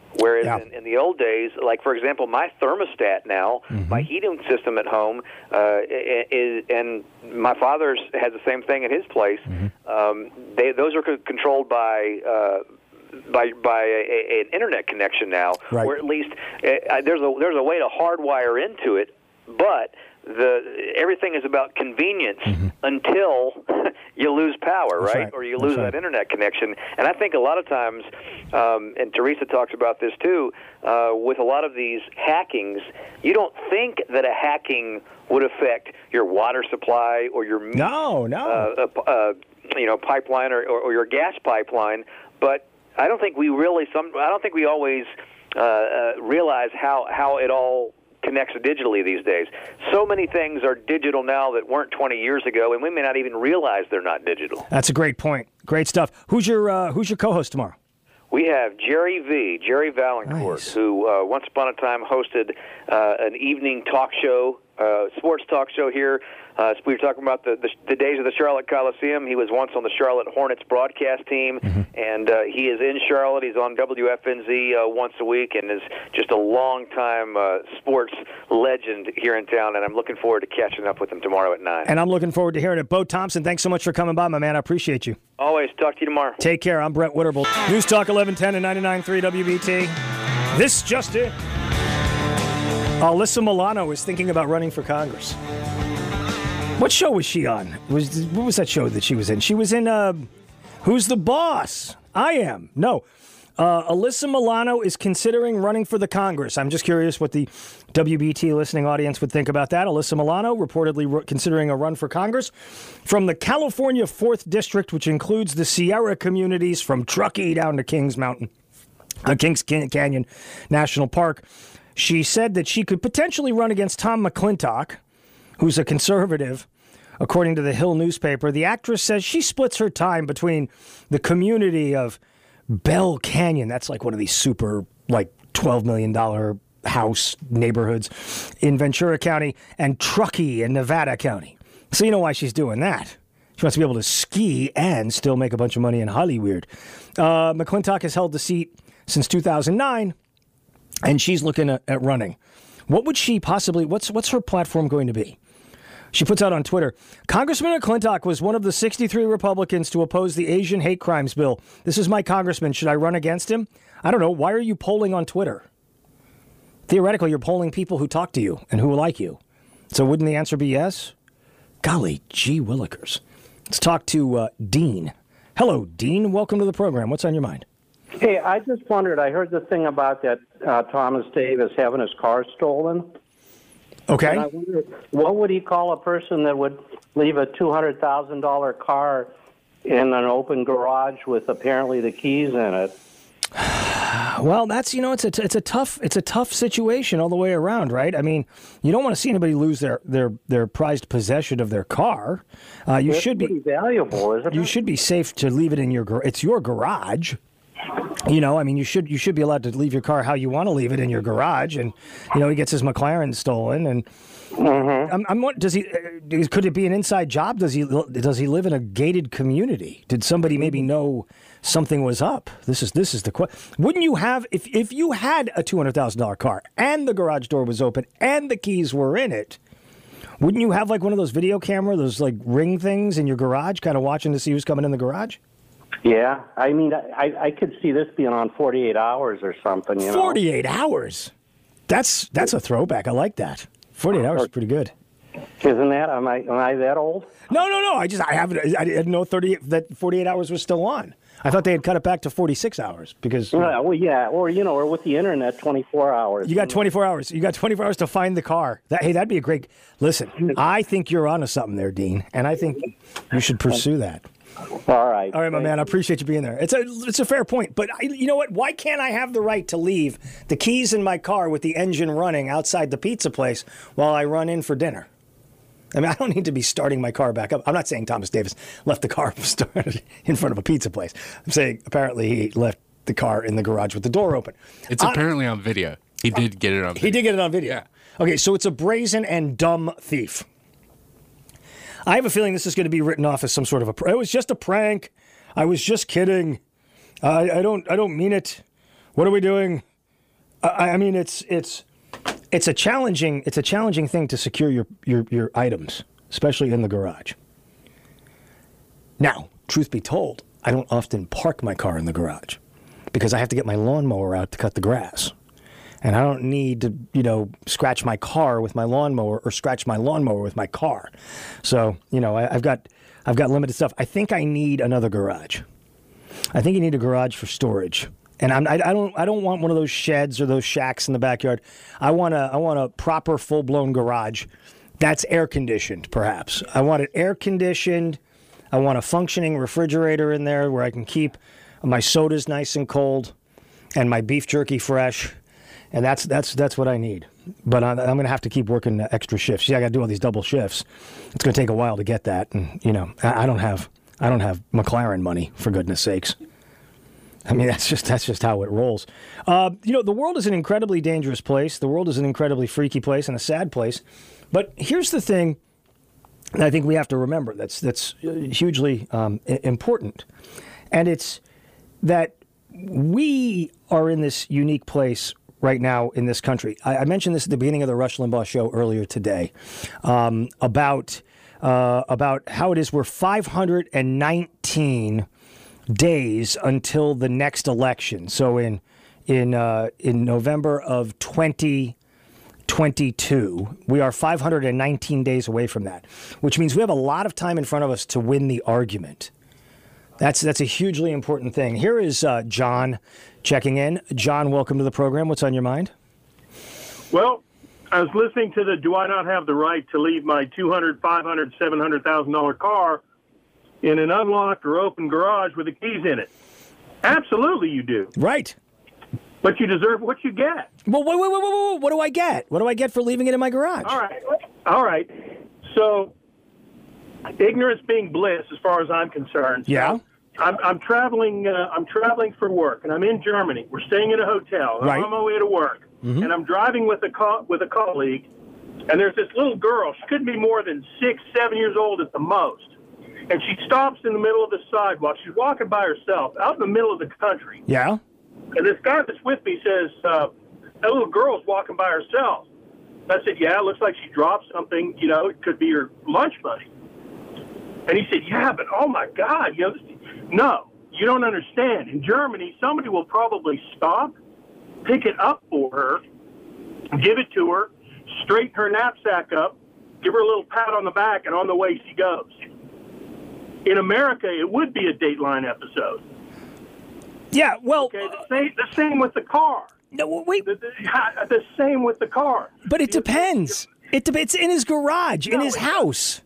Whereas Yeah. in, in the old days, like for example, my thermostat now, Mm-hmm. my heating system at home uh, is, and my father's has the same thing at his place. Mm-hmm. Um, they, those are co- controlled by. Uh, by by a, a, an internet connection now, Right. or at least uh, there's a there's a way to hardwire into it, but the everything is about convenience until you lose power, That's right? right. Or you That's lose right. that internet connection. And I think a lot of times, um, and Teresa talks about this too, uh, with a lot of these hackings, you don't think that a hacking would affect your water supply or your No, no. uh, uh, uh, you know pipeline or, or, or your gas pipeline, but I don't think we really some I don't think we always uh, uh, realize how how it all connects digitally these days. So many things are digital now that weren't twenty years ago, and we may not even realize they're not digital. That's a great point. Great stuff. Who's your uh, Who's your co-host tomorrow? We have Jerry V, Jerry Valancourt, Nice. who uh, once upon a time hosted uh, an evening talk show, uh, sports talk show here. Uh, we were talking about the, the the days of the Charlotte Coliseum. He was once on the Charlotte Hornets broadcast team, Mm-hmm. and uh, he is in Charlotte. He's on W F N Z uh, once a week, and is just a long-time uh, sports legend here in town. And I'm looking forward to catching up with him tomorrow at nine. And I'm looking forward to hearing it. Bo Thompson, thanks so much for coming by, my man. I appreciate you. Always talk to you tomorrow. Take care. I'm Brett Witterble. News Talk eleven ten and ninety-nine point three W B T. This just in. Alyssa Milano is thinking about running for Congress. What show was she on? Was What was that show that she was in? She was in uh, Who's the Boss? I Am. No. Uh, Alyssa Milano is considering running for the Congress. I'm just curious what the W B T listening audience would think about that. Alyssa Milano reportedly ru- considering a run for Congress from the California fourth District, which includes the Sierra communities from Truckee down to Kings Mountain, uh, Kings Can- Canyon National Park. She said that she could potentially run against Tom McClintock, who's a conservative, according to the Hill newspaper. The actress says she splits her time between the community of Bell Canyon. That's like one of these super, like, twelve million dollars house neighborhoods in Ventura County, and Truckee in Nevada County. So you know why she's doing that. She wants to be able to ski and still make a bunch of money in Hollywood. Uh, McClintock has held the seat since two thousand nine, and she's looking at, at running. What would she possibly, what's what's her platform going to be? She puts out on Twitter, Congressman McClintock was one of the sixty-three Republicans to oppose the Asian hate crimes bill. This is my congressman. Should I run against him? I don't know. Why are you polling on Twitter? Theoretically, you're polling people who talk to you and who like you. So wouldn't the answer be yes? Golly gee willikers. Let's talk to uh, Dean. Hello, Dean. Welcome to the program. What's on your mind? Hey, I just wondered, I heard the thing about that uh, Thomas Davis having his car stolen. Okay. And I wonder, what would he call a person that would leave a two hundred thousand dollars car in an open garage with apparently the keys in it? Well, that's, you know, it's a, it's a tough it's a tough situation all the way around, right? I mean, you don't want to see anybody lose their their, their prized possession of their car. Uh, you It's should be pretty valuable, isn't You it? should be safe to leave it in your gar- it's your garage. You know, I mean, you should you should be allowed to leave your car how you want to leave it in your garage. And you know, he gets his McLaren stolen, and Mm-hmm. I'm, I'm what does he? Uh, could it be an inside job? Does he does he live in a gated community? Did somebody maybe know something was up? This is this is the question. Wouldn't you have if if you had a two hundred thousand dollar car and the garage door was open and the keys were in it? Wouldn't you have like one of those video camera, those like ring things in your garage, kind of watching to see who's coming in the garage? Yeah, I mean, I, I could see this being on forty-eight hours or something, you know? forty-eight hours? That's that's a throwback. I like that. forty-eight hours is pretty good. Isn't that? Am I, am I that old? No, no, no. I just, I haven't, I didn't know thirty that forty-eight hours was still on. I thought they had cut it back to forty-six hours because. Well, well, yeah, or, you know, or with the internet, twenty-four hours. You got twenty-four hours. You got twenty-four hours to find the car. That, hey, that'd be a great. Listen, I think you're onto something there, Dean, and I think you should pursue that. All right. All right, my man. I appreciate you being there. It's a it's a fair point, but I, you know what? Why can't I have the right to leave the keys in my car with the engine running outside the pizza place while I run in for dinner? I mean, I don't need to be starting my car back up. I'm not saying Thomas Davis left the car started in front of a pizza place. I'm saying apparently he left the car in the garage with the door open. It's I, apparently on video. He did get it on video. He did get it on video. Yeah. Okay, so it's a brazen and dumb thief. I have a feeling this is going to be written off as some sort of a. Pr- it was just a prank. I was just kidding. I, I don't. I don't mean it. What are we doing? I, I mean, it's it's it's a challenging it's a challenging thing to secure your, your, your items, especially in the garage. Now, truth be told, I don't often park my car in the garage because I have to get my lawnmower out to cut the grass. And I don't need to, you know, scratch my car with my lawnmower or scratch my lawnmower with my car. So, you know, I, I've got I've got limited stuff. I think I need another garage. I think you need a garage for storage. And I'm, I, I don't I don't want one of those sheds or those shacks in the backyard. I want a I want a proper full blown garage that's air conditioned, perhaps. I want it air conditioned. I want a functioning refrigerator in there where I can keep my sodas nice and cold and my beef jerky fresh. And that's that's that's what I need. But I'm, I'm going to have to keep working extra shifts. See, I got to do all these double shifts. It's going to take a while to get that. And you know, I, I don't have I don't have McLaren money, for goodness sakes. I mean, that's just that's just how it rolls. Uh, you know, the world is an incredibly dangerous place. The world is an incredibly freaky place and a sad place. But here's the thing that I think we have to remember that's that's hugely um, important, and it's that we are in this unique place right now in this country. I, I mentioned this at the beginning of the Rush Limbaugh show earlier today um, about uh, about how it is we're five hundred nineteen days until the next election. So in in uh, in November of twenty twenty-two, we are five hundred nineteen days away from that, which means we have a lot of time in front of us to win the argument. That's that's a hugely important thing. Here is uh, John checking in. John, welcome to the program. What's on your mind? Well, I was listening to the do I not have the right to leave my two hundred thousand dollars, five hundred thousand dollars, seven hundred thousand dollars car in an unlocked or open garage with the keys in it. Absolutely you do. Right. But you deserve what you get. Well, wait, wait, wait, wait, wait. What do I get? What do I get for leaving it in my garage? All right. All right. So, ignorance being bliss, as far as I'm concerned. Yeah. I'm, I'm traveling. Uh, I'm traveling for work, and I'm in Germany. We're staying in a hotel. Right. I'm on my way to work, mm-hmm. and I'm driving with a co- with a colleague. And there's this little girl. She couldn't be more than six, seven years old at the most. And she stops in the middle of the sidewalk. She's walking by herself out in the middle of the country. Yeah. And this guy that's with me says, uh, that little girl's walking by herself. I said, yeah, it looks like she dropped something. You know, it could be her lunch money. And he said, yeah, but oh, my God. You know, no, you don't understand. In Germany, somebody will probably stop, pick it up for her, give it to her, straighten her knapsack up, give her a little pat on the back, and on the way she goes. In America, it would be a Dateline episode. Yeah, well... Okay, the same, the same with the car. No, wait. The, the, the same with the car. But it depends. It de- It's in his garage, no, in his house.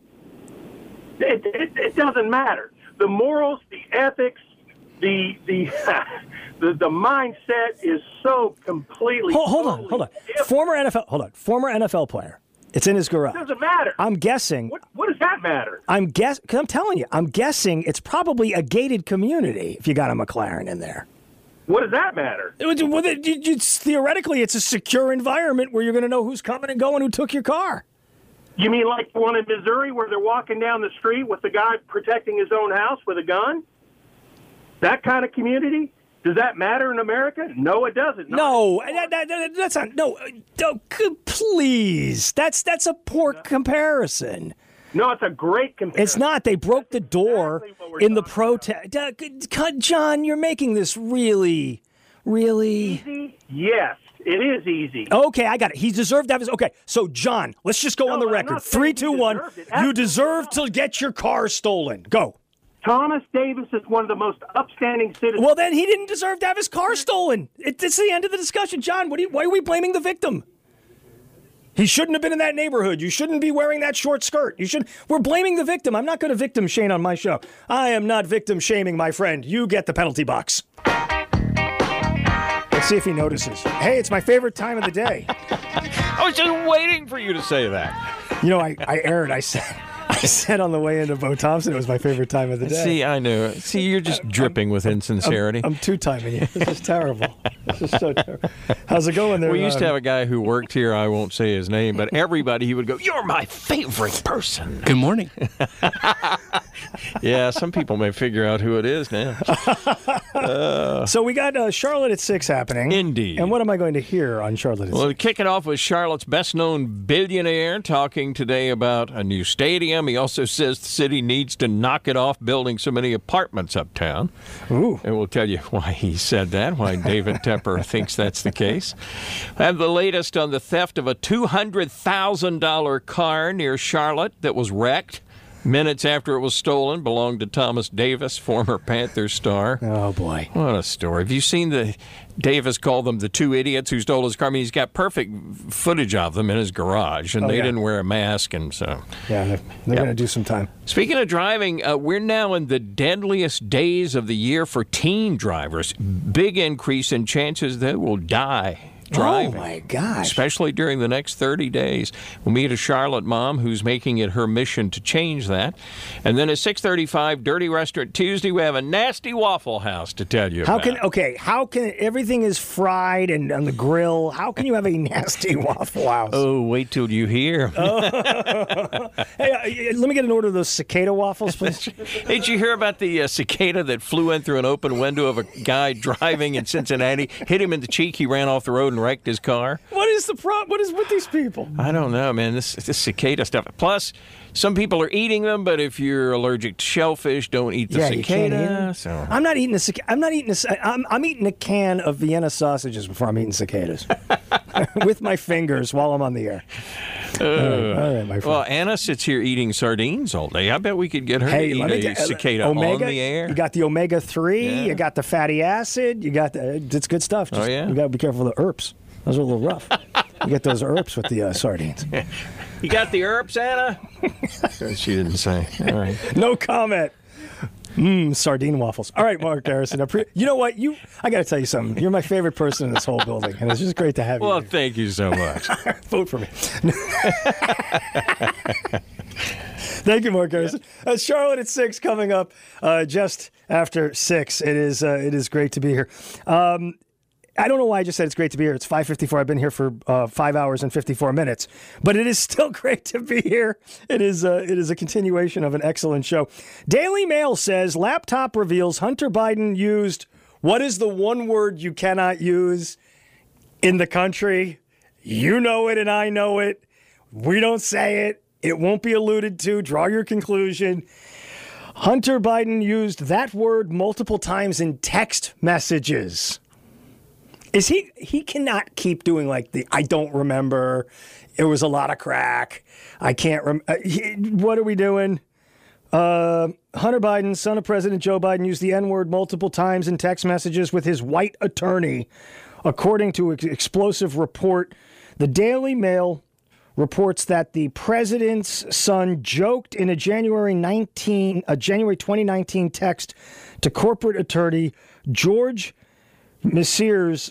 It, it, it doesn't matter. The morals, the ethics, the the the, the mindset is so completely... Hold, hold on, hold on. Different. Former N F L... Hold on. Former N F L player. It's in his garage. It doesn't matter. I'm guessing... What, what does that matter? I'm guess. Cause I'm telling you, I'm guessing it's probably a gated community if you got a McLaren in there. What does that matter? It, well, it, it's, theoretically, it's a secure environment where you're going to know who's coming and going, who took your car. You mean like the one in Missouri where they're walking down the street with the guy protecting his own house with a gun? That kind of community? Does that matter in America? No, it doesn't. No, that, that, that, that's not. No, no, please. That's that's a poor comparison. No, it's a great comparison. It's not. They broke the door exactly in the protest. John, you're making this really, really easy. Yes, it is easy. Okay, I got it. He deserved to have his. Okay, so John, let's just go no, on the record. Three, two, one. You deserve to get your car stolen. Go. Thomas Davis is one of the most upstanding citizens. Well, then he didn't deserve to have his car stolen. It, it's the end of the discussion. John, what are you, why are we blaming the victim? He shouldn't have been in that neighborhood. You shouldn't be wearing that short skirt. You should. We're blaming the victim. I'm not going to victim shame on my show. I am not victim shaming, my friend. You get the penalty box. Let's see if he notices. Hey, it's my favorite time of the day. I was just waiting for you to say that. You know, I, I erred. I said... I said on the way into Bo Thompson it was my favorite time of the day. See, I knew. See, you're just I'm, dripping with insincerity. I'm, I'm two-timing you. This is terrible. This is so terrible. How's it going there? We used to have a guy who worked here. I won't say his name, but everybody, he would go, "You're my favorite person." Good morning. Yeah, some people may figure out who it is now. Uh, so we got uh, Charlotte at six happening. Indeed. And what am I going to hear on Charlotte at well, six? to kick it off with Charlotte's best-known billionaire talking today about a new stadium. He also says the city needs to knock it off building so many apartments uptown. Ooh. And we'll tell you why he said that, why David Tepper thinks that's the case. I have the latest on the theft of a two hundred thousand dollars car near Charlotte that was wrecked. Minutes after it was stolen, belonged to Thomas Davis, former Panthers star. Oh, boy. What a story. Have you seen the Davis called them the two idiots who stole his car? I mean, he's got perfect footage of them in his garage, and Oh, they yeah. didn't wear a mask, and so... Yeah, they're, they're Yeah. going to do some time. Speaking of driving, uh, we're now in the deadliest days of the year for teen drivers. Big increase in chances they will die driving. Oh, my gosh. Especially during the next thirty days. We'll meet a Charlotte mom who's making it her mission to change that. And then at six thirty-five, Dirty Restaurant Tuesday, we have a nasty Waffle House to tell you How about. can okay? How can everything is fried and on the grill? How can you have a nasty Waffle House? Oh, wait till you hear. Hey, uh, let me get an order of those cicada waffles, please. Hey, did you hear about the uh, cicada that flew in through an open window of a guy driving in Cincinnati, hit him in the cheek, he ran off the road and wrecked his car? What is the problem? What is with these people? I don't know, man. This, this cicada stuff. Plus, some people are eating them, but if you're allergic to shellfish, don't eat the Yeah, you can't eat cicada. 'em. So. I'm not eating a cic- I'm not eating a. ci- I'm, I'm eating a can of Vienna sausages before I'm eating cicadas with my fingers while I'm on the air. Uh, all right, all right, my friend. well, Anna sits here eating sardines all day. I bet we could get her Hey, to let me eat get- a cicada omega, on the air. You got the omega three. Yeah. You got the fatty acid. You got the. It's good stuff. Oh, yeah? You got to be careful of the herbs. Those are a little rough. You get those herbs with the uh, sardines. You got the herbs, Anna? She didn't say. All right. No comment. Mmm, sardine waffles. All right, Mark Harrison. I pre- you know what? You, I got to tell you something. You're my favorite person in this whole building, and it's just great to have you. Well, thank you so much. Vote for me. Thank you, Mark Harrison. Uh, Charlotte at six coming up uh, just after six. It is uh, it is great to be here. Um, I don't know why I just said it's great to be here. It's five fifty-four. I've been here for uh, five hours and fifty-four minutes, but it is still great to be here. It is uh, it is a continuation of an excellent show. Daily Mail says laptop reveals Hunter Biden used what is the one word you cannot use in the country? You know it and I know it. We don't say it. It won't be alluded to. Draw your conclusion. Hunter Biden used that word multiple times in text messages. Is he, he cannot keep doing like the, I don't remember, it was a lot of crack, I can't remember, uh, he- what are we doing? Uh, Hunter Biden, son of President Joe Biden, used the N-word multiple times in text messages with his white attorney, according to an explosive report. The Daily Mail reports that the president's son joked in a January nineteenth, a January twenty nineteen text to corporate attorney George Messiers.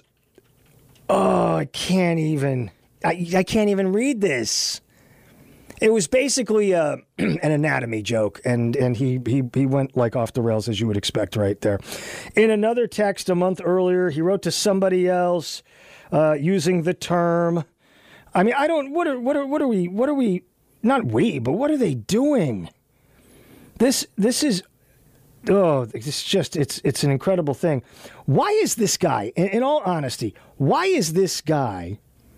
Oh, I can't even. I, I can't even read this. It was basically uh, an anatomy joke, and, and he, he he went like off the rails as you would expect right there. In another text a month earlier, he wrote to somebody else uh, using the term. I mean, I don't. What are what are what are we? What are we? Not we, but what are they doing? This this is. Oh, it's just it's it's an incredible thing. Why is this guy? In, in all honesty, why is this guy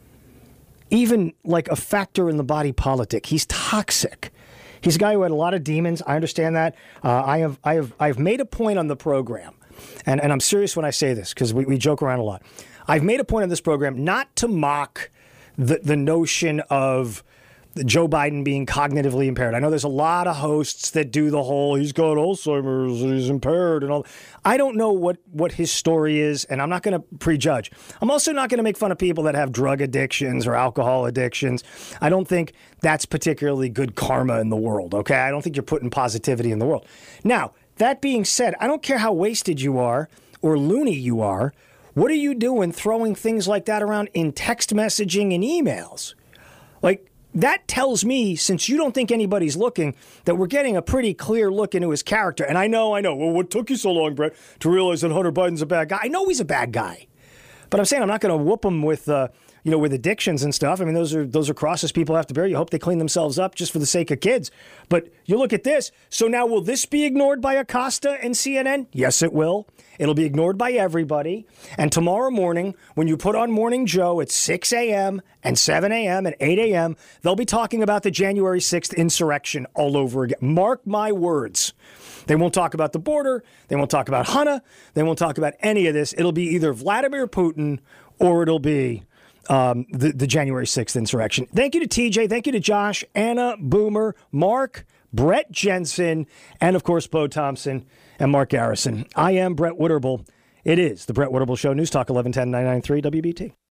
even like a factor in the body politic? He's toxic. He's a guy who had a lot of demons. I understand that. Uh, I have I have I've made a point on the program, and and I'm serious when I say this because we, we joke around a lot. I've made a point on this program not to mock the the notion of Joe Biden being cognitively impaired. I know there's a lot of hosts that do the whole, he's got Alzheimer's, he's impaired and all. I don't know what, what his story is, and I'm not going to prejudge. I'm also not going to make fun of people that have drug addictions or alcohol addictions. I don't think that's particularly good karma in the world, okay? I don't think you're putting positivity in the world. Now, that being said, I don't care how wasted you are or loony you are. What are you doing throwing things like that around in text messaging and emails? Like, that tells me, since you don't think anybody's looking, that we're getting a pretty clear look into his character. And I know, I know. Well, what took you so long, Brett, to realize that Hunter Biden's a bad guy? I know he's a bad guy. But I'm saying I'm not going to whoop him with, uh, you know, with addictions and stuff. I mean, those are those are crosses people have to bear. You hope they clean themselves up just for the sake of kids. But you look at this. So now will this be ignored by Acosta and C N N? Yes, it will. It'll be ignored by everybody. And tomorrow morning, when you put on Morning Joe at six a.m. and seven a.m. and eight a.m., they'll be talking about the January sixth insurrection all over again. Mark my words. They won't talk about the border. They won't talk about Hunna. They won't talk about any of this. It'll be either Vladimir Putin or it'll be um, the, the January sixth insurrection. Thank you to T J. Thank you to Josh, Anna, Boomer, Mark, Brett Jensen, and, of course, Bo Thompson and Mark Garrison. I am Brett Witterble. It is the Brett Witterble Show, News Talk eleven ten, nine ninety-three W B T.